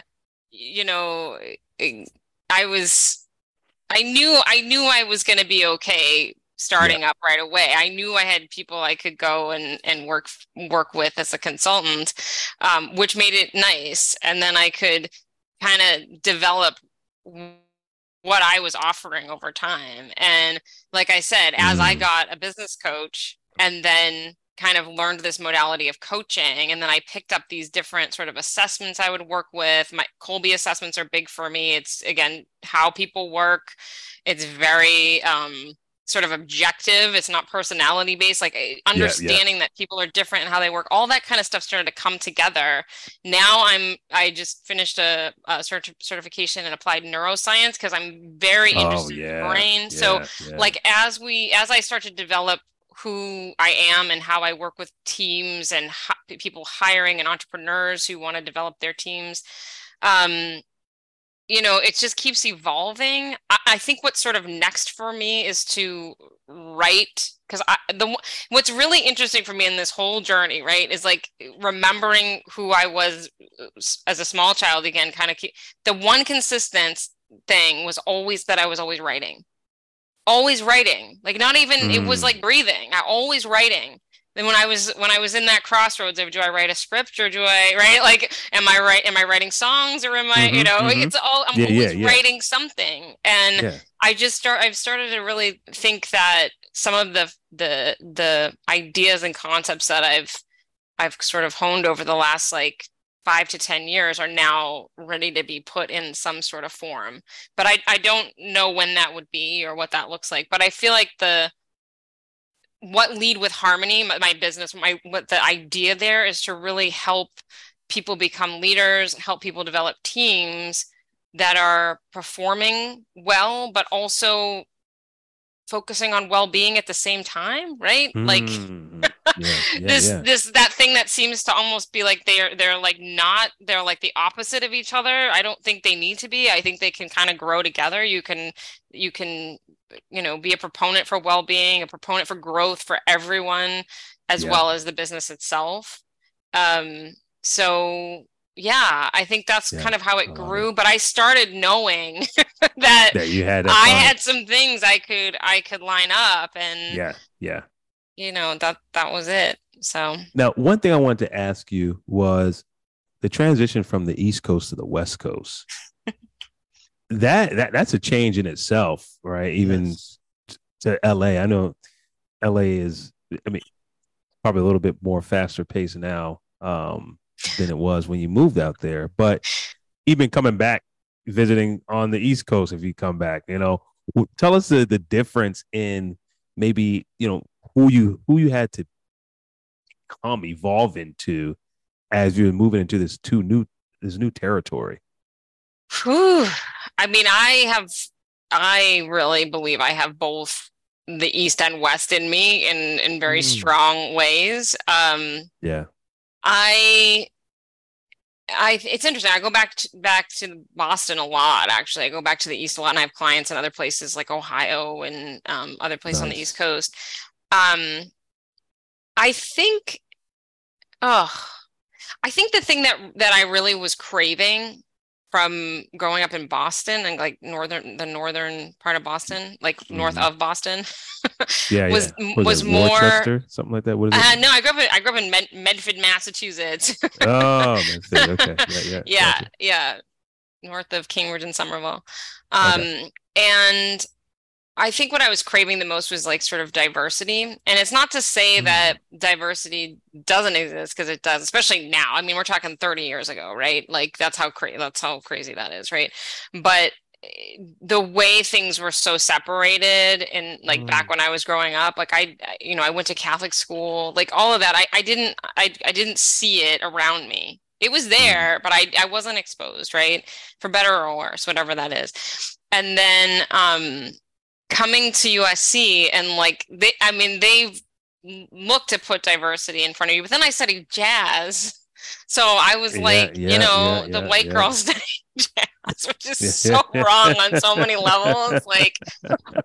knew I was going to be okay starting up right away. I knew I had people I could go and work with as a consultant, which made it nice. And then I could kind of develop what I was offering over time. And like I said, as I got a business coach and then kind of learned this modality of coaching, and then I picked up these different sort of assessments I would work with. My Kolbe assessments are big for me. It's, again, how people work. It's very sort of objective. It's not personality based, like understanding that people are different and how they work. All that kind of stuff started to come together. Now I just finished a certification in applied neuroscience because I'm very interested in the brain. Like as I start to develop who I am and how I work with teams and people hiring and entrepreneurs who want to develop their teams, it just keeps evolving. I think what's sort of next for me is to write, because what's really interesting for me in this whole journey, right, is like remembering who I was as a small child again. The one consistent thing was always that I was always writing. Like not even, it was like breathing. I always writing. Then when I was in that crossroads of, do I write a script or do I write, like, am I writing songs or am I, it's all, I'm always writing something. And I've started to really think that some of the ideas and concepts that I've sort of honed over the last like 5 to 10 years are now ready to be put in some sort of form. But I don't know when that would be or what that looks like. But I feel like what Lead with Harmony, my business, what the idea there is to really help people become leaders, help people develop teams that are performing well, but also focusing on well-being at the same time, right? Like that thing that seems to almost be like they're like the opposite of each other. I don't think they need to be. I think they can kind of grow together. You can be a proponent for well-being, a proponent for growth for everyone, as well as the business itself. So yeah, I think that's kind of how it grew. But I started knowing that I had some things I could line up, and that was it. So now, one thing I wanted to ask you was the transition from the East Coast to the West Coast. That's a change in itself, right? Even to LA. I know LA is, probably a little bit more faster paced now than it was when you moved out there. But even coming back, visiting on the East Coast if you come back. You know, tell us the difference in maybe, you know, who you had to evolve into as you're moving into this new territory. Whew. I mean, I really believe I have both the East and West in me in very strong ways. Yeah. It's interesting. I go back to Boston a lot, actually. I go back to the East a lot, and I have clients in other places like Ohio and other places on the East Coast. I think the thing that I really was craving from growing up in Boston and like the northern part of Boston, like north of Boston, was more Worcester, something like that. What is it? No, I grew up in Medford, Massachusetts. Oh, Medford. Okay, yeah, north of Cambridge and Somerville. Okay. And I think what I was craving the most was like sort of diversity. And it's not to say that diversity doesn't exist, because it does, especially now. I mean, we're talking 30 years ago, right? Like that's how crazy that is, right? But the way things were so separated and like back when I was growing up, like I went to Catholic school, like all of that, I didn't see it around me. It was there, but I wasn't exposed, right? For better or worse, whatever that is. And then coming to USC and like they've looked to put diversity in front of you, but then I studied jazz, so I was the white girl studying jazz, which is so wrong on so many levels. Like, but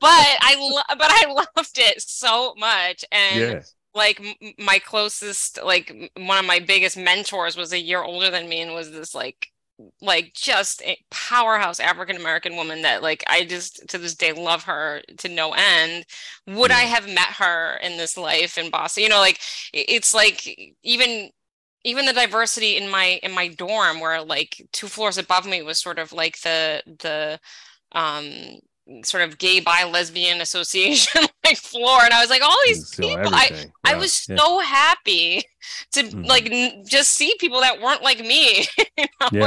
I loved it so much, and like my closest, like one of my biggest mentors was a year older than me, and was this like just a powerhouse African-American woman that like I just to this day love her to no end. Would I have met her in this life in Boston? You know, like it's like even the diversity in my dorm, where like 2 floors above me was sort of like the sort of gay bi lesbian association like floor, and I was like, all these people, I was so happy to like just see people that weren't like me, you know?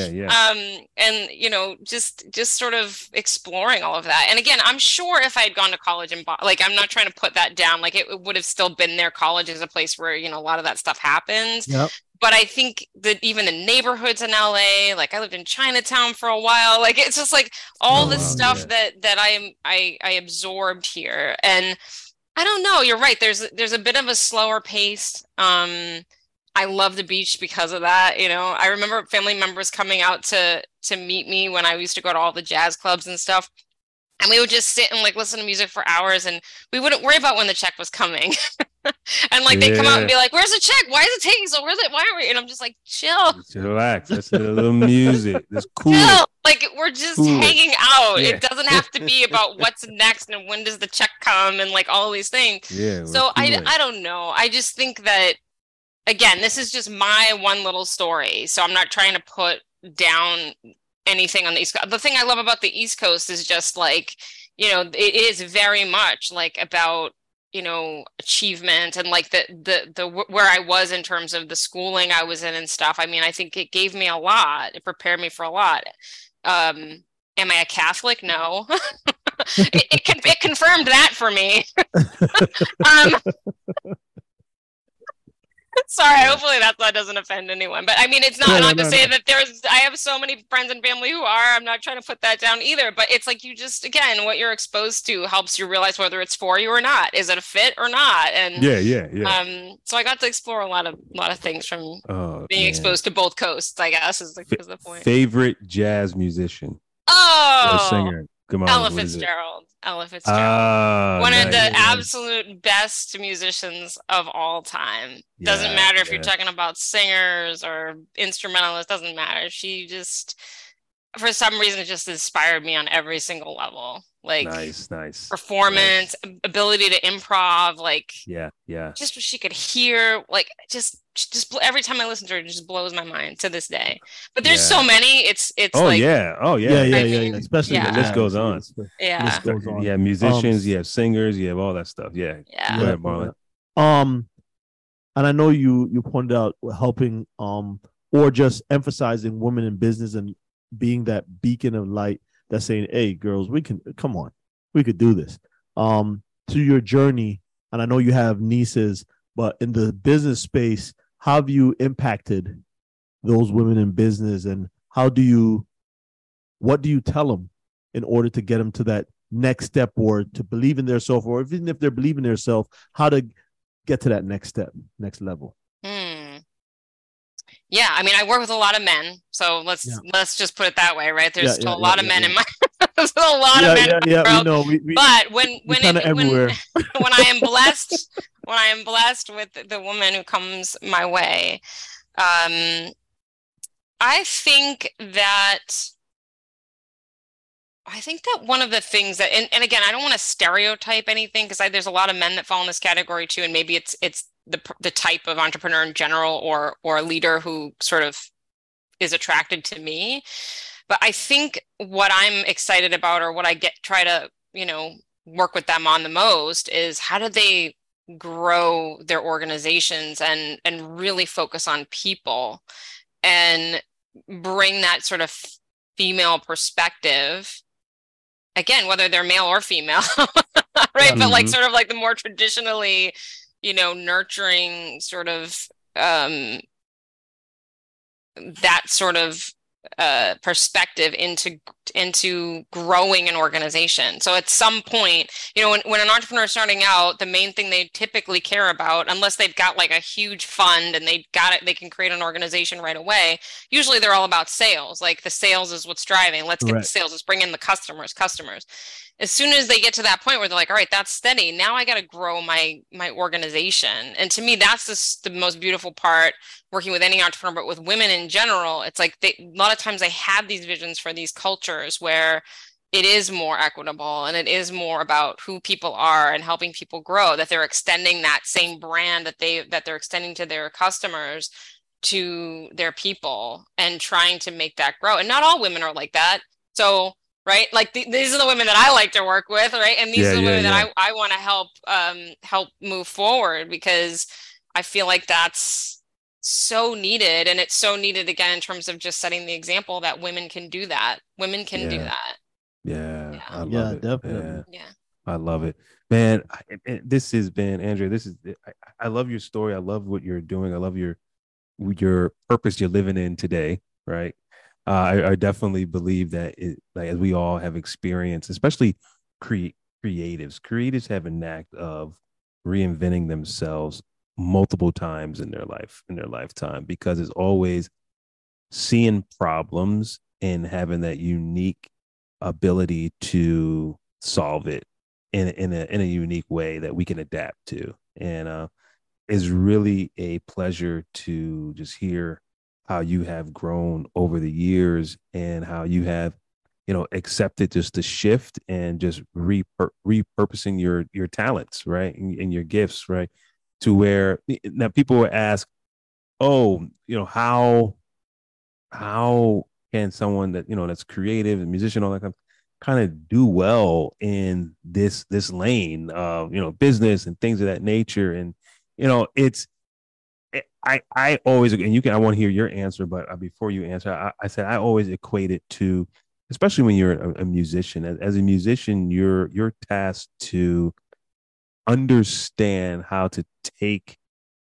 And you know, just sort of exploring all of that. And again, I'm sure if I had gone to college and like, I'm not trying to put that down, like it would have still been there. College is a place where, you know, a lot of that stuff happens. But I think that even the neighborhoods in LA, like I lived in Chinatown for a while, like it's just like all this stuff that I absorbed here. And I don't know, you're right. There's a bit of a slower pace. I love the beach because of that. You know, I remember family members coming out to meet me when I used to go to all the jazz clubs and stuff. And we would just sit and like listen to music for hours, and we wouldn't worry about when the check was coming. And like they come out and be like, "Where's the check? Why is it taking so? Where's it? Why are we?" And I'm just like, "Chill, just relax. That's a little music. That's cool. Chill. Like we're just hanging out. It doesn't have to be about what's next and when does the check come and like all these things." So I don't know. I just think that, again, this is just my one little story. So I'm not trying to put down anything on the East Coast. The thing I love about the East Coast is just like, you know, it is very much like about, you know, achievement and like the where I was in terms of the schooling I was in and stuff. I mean, I think it gave me a lot. It prepared me for a lot. Am I a Catholic? No. it confirmed that for me. Sorry, hopefully that doesn't offend anyone. But I mean, it's not to say that I have so many friends and family who are. I'm not trying to put that down either. But it's like you just, again, what you're exposed to helps you realize whether it's for you or not. Is it a fit or not? And so I got to explore a lot of things from being exposed to both coasts, I guess, is the point. Favorite jazz musician? Or singer? Come on, Ella Fitzgerald. One of the absolute best musicians of all time. Doesn't matter if you're talking about singers or instrumentalists, doesn't matter. She just, for some reason, just inspired me on every single level. Like nice performance, ability to improv, like just what she could hear, like just every time I listen to her, it just blows my mind to this day. But there's so many. It's especially the list goes on. You have musicians, you have singers, you have all that stuff. Go ahead, Marlon. And I know you pointed out helping or just emphasizing women in business and being that beacon of light that's saying, hey, girls, we could do this. To your journey, and I know you have nieces, but in the business space, how have you impacted those women in business, and what do you tell them in order to get them to that next step, or to believe in themselves, or even if they're believing in themselves, how to get to that next step, next level? Yeah, I mean, I work with a lot of men, so let's just put it that way, right? There's still a lot of men in my there's still a lot of men in my world. We know. But when I am blessed with the woman who comes my way, I think that one of the things that, and again, I don't want to stereotype anything, because there's a lot of men that fall in this category too, and maybe it's the type of entrepreneur in general, or a leader who sort of is attracted to me. But I think what I'm excited about, or what I try to, work with them on the most, is how do they grow their organizations and really focus on people and bring that sort of female perspective, again, whether they're male or female, right? But like sort of like the more traditionally, nurturing sort of that sort of perspective into growing an organization. So at some point, when an entrepreneur is starting out, the main thing they typically care about, unless they've got like a huge fund and they can create an organization right away, usually they're all about sales. Like the sales is what's driving. Let's get the sales. Let's bring in the customers. As soon as they get to that point where they're like, all right, that's steady. Now I got to grow my organization. And to me, that's the most beautiful part working with any entrepreneur, but with women in general. It's like a lot of times they have these visions for these cultures where it is more equitable and it is more about who people are and helping people grow, that they're extending that same brand that they're extending to their customers to their people and trying to make that grow. And not all women are like that. So right, like these are the women that I like to work with, right? And these are the women that I want to help move forward, because I feel like that's so needed. And it's so needed, again, in terms of just setting the example that women can do that. Women can do that. Yeah, I love it. Definitely. Yeah, I love it, man. This has been, Andrea, I love your story. I love what you're doing. I love your purpose you're living in today, right? I definitely believe that as we all have experienced, especially creatives have a knack of reinventing themselves multiple times in their lifetime, because it's always seeing problems and having that unique ability to solve it in a unique way that we can adapt to. And it's really a pleasure to just hear how you have grown over the years and how you have, accepted just the shift and just repurposing your talents, right, and your gifts, right, to where now people will ask, oh, how can someone that that's creative and musician, all that kind of do well in this lane of business and things of that nature. And it's I always, and I want to hear your answer, but before you answer, I said I always equate it to, especially when you're a musician. As a musician, you're tasked to understand how to take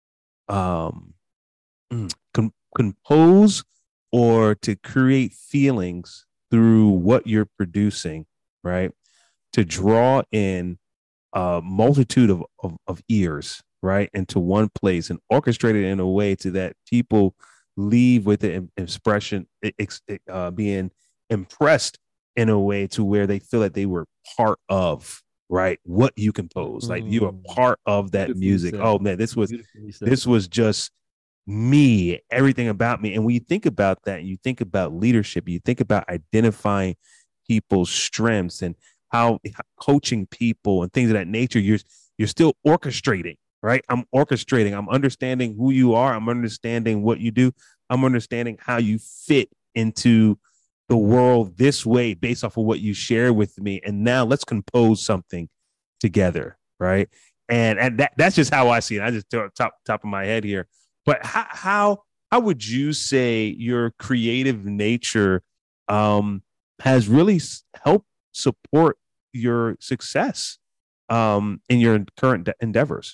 compose or to create feelings through what you're producing, right? To draw in a multitude of ears, right, into one place, and orchestrate it in a way to that people leave with the expression, being impressed in a way to where they feel that they were part of, right, what you compose. Like you are part of that music. Oh man, this was just me, everything about me. And when you think about that, you think about leadership, you think about identifying people's strengths and how coaching people and things of that nature, you're still orchestrating, right? I'm orchestrating. I'm understanding who you are. I'm understanding what you do. I'm understanding how you fit into the world this way based off of what you share with me. And now let's compose something together, right? And that's just how I see it. I just top of my head here. But how would you say your creative nature has really helped support your success in your current endeavors?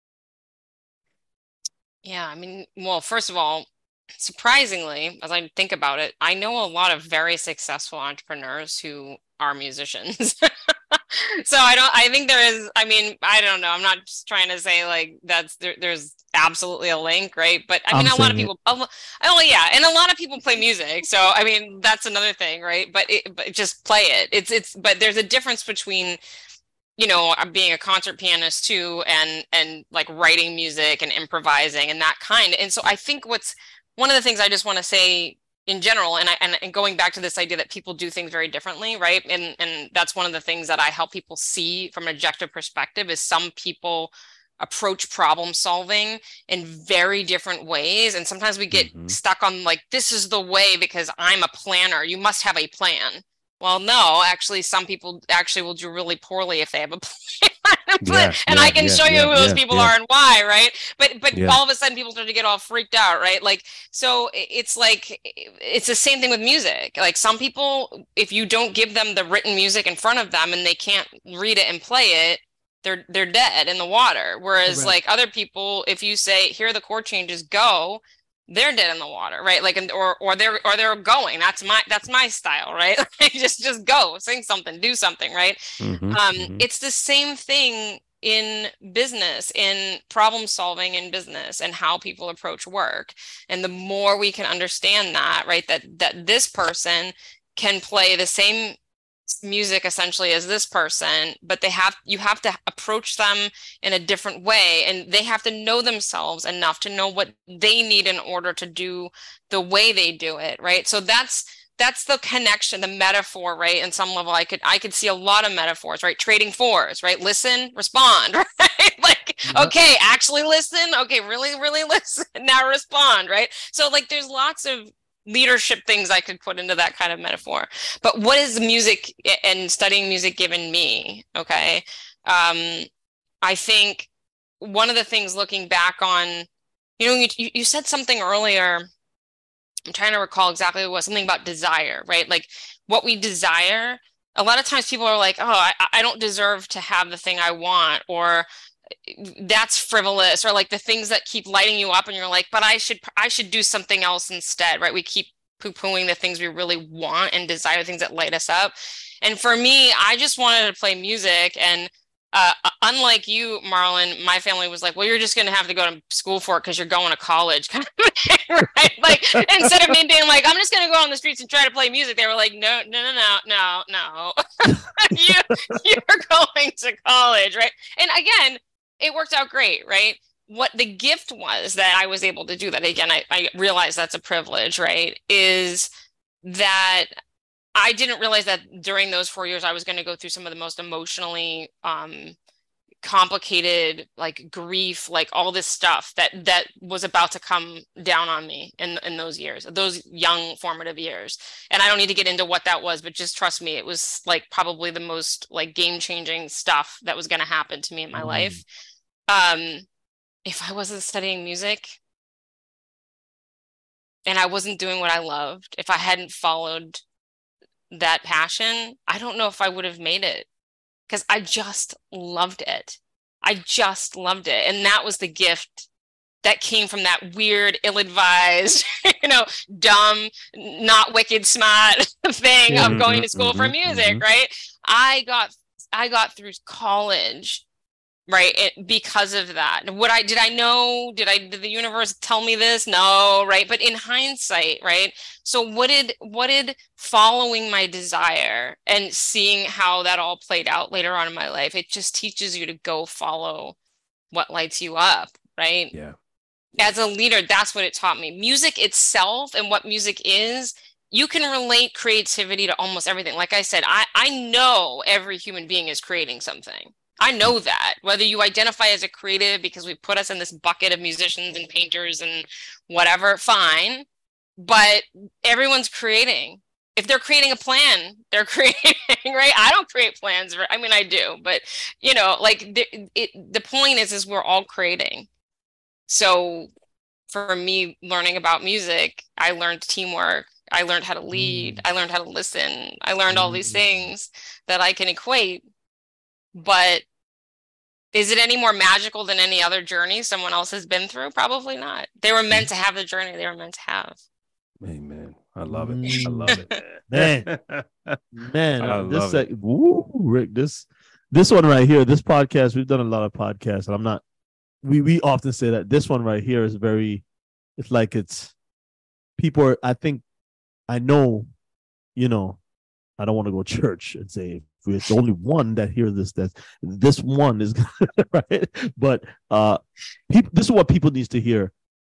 Yeah, I mean, well, first of all, surprisingly, as I think about it, I know a lot of very successful entrepreneurs who are musicians. So I think there is, I mean, I don't know. I'm not just trying to say like there's absolutely a link, right? But I mean, a lot of people, yeah. And a lot of people play music. So, I mean, that's another thing, right? But just play it. But there's a difference between, being a concert pianist too, and like writing music and improvising and that kind. And so I think one of the things I just want to say in general, and going back to this idea that people do things very differently, right? And that's one of the things that I help people see from an objective perspective is some people approach problem solving in very different ways. And sometimes we get stuck on like, this is the way because I'm a planner. You must have a plan. Well, no, actually, some people actually will do really poorly if they have a plan. I can show you who those people are and why, right? But all of a sudden, people start to get all freaked out, right? Like, so it's like, it's the same thing with music. Like some people, if you don't give them the written music in front of them and they can't read it and play it, they're dead in the water. Whereas like other people, if you say, here are the chord changes, go, they're dead in the water, right? Like, or they're going. That's my style, right? Like just go, sing something, do something, right? It's the same thing in business, in problem solving in business, and how people approach work. And the more we can understand that, right, that this person can play the same music essentially as this person, but you have to approach them in a different way, and they have to know themselves enough to know what they need in order to do the way they do it, right? So that's the connection, the metaphor, right? In some level, I could see a lot of metaphors, right? Trading fours, right? Listen, respond, right? Like, okay, actually listen. Okay, really, really listen. Now respond, right? So like, there's lots of leadership things I could put into that kind of metaphor. But what is music and studying music given me? Okay. I think one of the things looking back on, you said something earlier. I'm trying to recall exactly what it was, something about desire, right? Like what we desire. A lot of times people are like, oh, I don't deserve to have the thing I want, or that's frivolous, or like the things that keep lighting you up and you're like, but I should do something else instead, right? We keep poo-pooing the things we really want and desire, things that light us up. And for me, I just wanted to play music, and unlike you, Marlon, my family was like, well, you're just going to have to go to school for it because you're going to college, kind of thing, right? Like, instead of me being like, I'm just going to go on the streets and try to play music, they were like, no. You're going to college, right? And again, it worked out great, right? What the gift was that I was able to do that, again, I realize that's a privilege, right? Is that I didn't realize that during those 4 years, I was going to go through some of the most emotionally complicated, like grief, like all this stuff that was about to come down on me in those years, those young formative years. And I don't need to get into what that was, but just trust me, it was like probably the most like game-changing stuff that was going to happen to me in my life. If I wasn't studying music and I wasn't doing what I loved, if I hadn't followed that passion, I don't know if I would have made it, because I just loved it. And that was the gift that came from that weird, ill-advised, dumb, not wicked smart thing of going to school for music, right? I got through college, right, because of that. Did the universe tell me this? No, right? But in hindsight, right? So what did following my desire and seeing how that all played out later on in my life, it just teaches you to go follow what lights you up, right? Yeah. As a leader, that's what it taught me. Music itself and what music is, you can relate creativity to almost everything. Like I said, I know every human being is creating something. I know that, whether you identify as a creative because we put us in this bucket of musicians and painters and whatever, fine. But everyone's creating. If they're creating a plan, they're creating, right? I don't create plans. I do, but the point is we're all creating. So for me, learning about music, I learned teamwork. I learned how to lead. I learned how to listen. I learned all these things that I can equate. But is it any more magical than any other journey someone else has been through? Probably not. They were meant to have the journey they were meant to have. Amen. I love it. I love it, man. Man, this Rick, this one right here, this podcast, we've done a lot of podcasts, and I'm not. We often say that this one right here is very. It's like people are. I know, I don't want to go to church and say if it's only one that hears this one is right. But this is what people need to hear.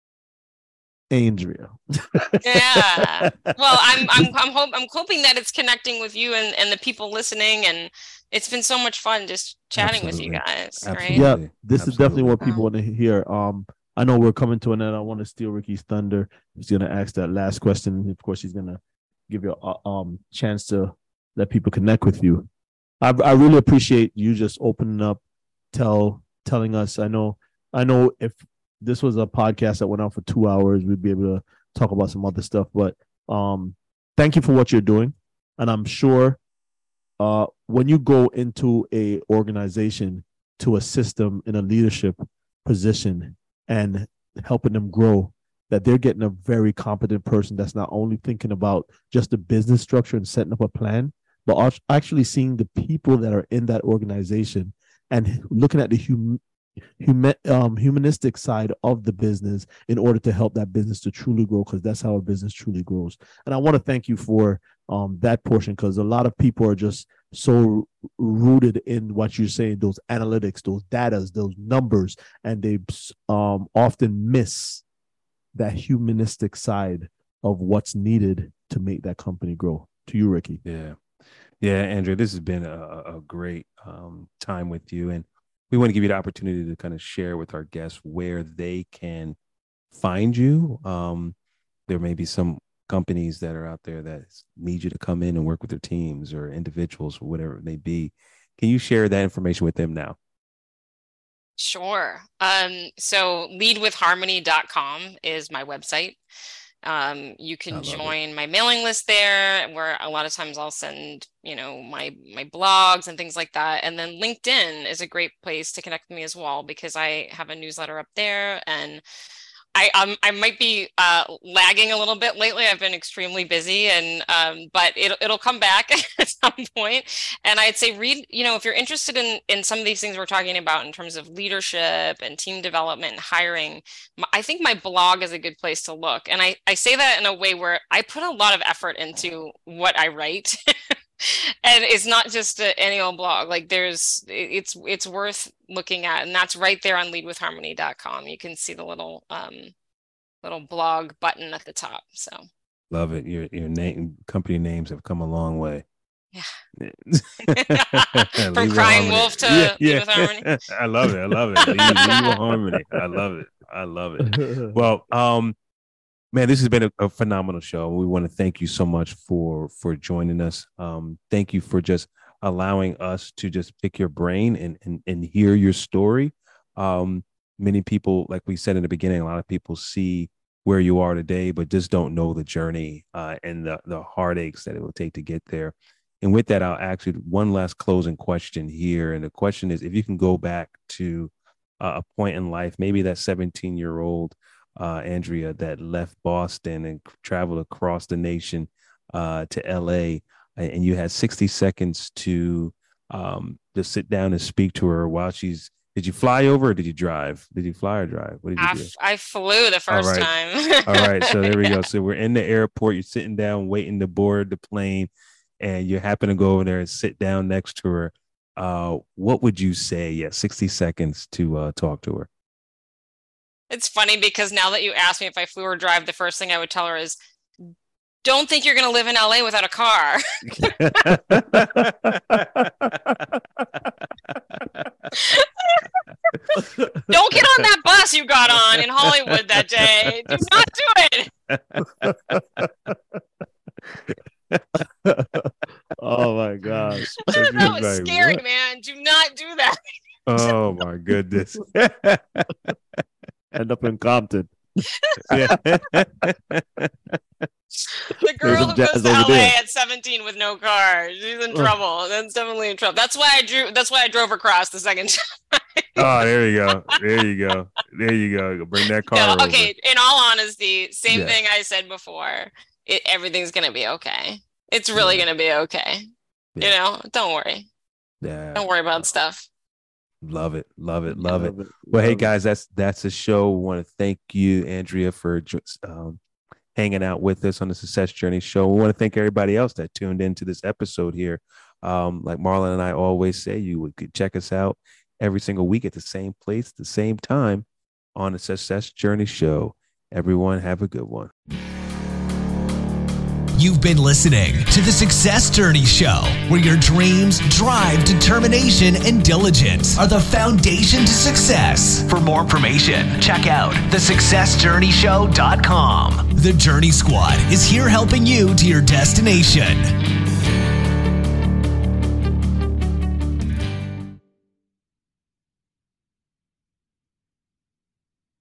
Andrea. Yeah. Well, I'm hoping that it's connecting with you and the people listening, and it's been so much fun just chatting with you guys. Right? Yeah, this is definitely what people want to hear. I know we're coming to an end. I want to steal Ricky's thunder. He's gonna ask that last question. Of course, he's gonna give you a chance to let people connect with you. I really appreciate you just opening up, telling us. I know if this was a podcast that went on for 2 hours, we'd be able to talk about some other stuff. But thank you for what you're doing. And I'm sure when you go into a organization to assist them in a leadership position and helping them grow, that they're getting a very competent person that's not only thinking about just the business structure and setting up a plan, but actually seeing the people that are in that organization and looking at the humanistic side of the business in order to help that business to truly grow, because that's how a business truly grows. And I want to thank you for that portion, because a lot of people are just so rooted in what you're saying, those analytics, those datas, those numbers, and they often miss that humanistic side of what's needed to make that company grow. To you, Ricky. Yeah, Andrea, this has been a great time with you, and we want to give you the opportunity to kind of share with our guests where they can find you. There may be some companies that are out there that need you to come in and work with their teams or individuals or whatever it may be. Can you share that information with them now? Sure. So leadwithharmony.com is my website. You can join my mailing list there, where a lot of times I'll send, my blogs and things like that. And then LinkedIn is a great place to connect with me as well, because I have a newsletter up there, and I might be lagging a little bit lately. I've been extremely busy, and but it'll come back at some point. And I'd say read, if you're interested in some of these things we're talking about in terms of leadership and team development and hiring, I think my blog is a good place to look. And I say that in a way where I put a lot of effort into what I write. And it's not just any old blog. Like it's worth looking at, and that's right there on leadwithharmony.com. You can see the little blog button at the top. So love it. Your company names have come a long way. Yeah. From Crying Wolf to Lead with Harmony. I love it. Lead with Harmony. I love it. Well, man, this has been a phenomenal show. We want to thank you so much for joining us. Thank you for just allowing us to just pick your brain and hear your story. Many people, like we said in the beginning, a lot of people see where you are today, but just don't know the journey and the heartaches that it will take to get there. And with that, I'll ask you one last closing question here. And the question is, if you can go back to a point in life, maybe that 17-year-old Andrea that left Boston and traveled across the nation to LA, and you had 60 seconds to just sit down and speak to her while did you fly over or did you drive? Did you fly or drive? What did you do? I flew the first time. All right. So there we go. So we're in the airport. You're sitting down waiting to board the plane, and you happen to go over there and sit down next to her. What would you say? Yeah, 60 seconds to talk to her. It's funny because now that you asked me if I flew or drive, the first thing I would tell her is, don't think you're going to live in LA without a car. Don't get on that bus you got on in Hollywood that day. Do not do it. Oh my gosh. That was scary, man. Do not do that. Oh my goodness. End up in Compton. Yeah. The girl who goes to LA at 17 with no car, she's in trouble. That's definitely in trouble. That's why I drove across the second time. Oh, there you go. There you go. Bring that car over. Okay, in all honesty, same thing I said before. Everything's going to be okay. It's really going to be okay. Yeah. You know, don't worry. Yeah. Don't worry about stuff. Love it. Well, hey guys, that's a show. We want to thank you, Andrea, for hanging out with us on the Success Journey show. We want to thank everybody else that tuned into this episode here. Like Marlon and I always say, you could check us out every single week at the same place, the same time on the Success Journey show. Everyone have a good one. You've been listening to the Success Journey Show, where your dreams, drive, determination, and diligence are the foundation to success. For more information, check out thesuccessjourneyshow.com. The Journey Squad is here helping you to your destination.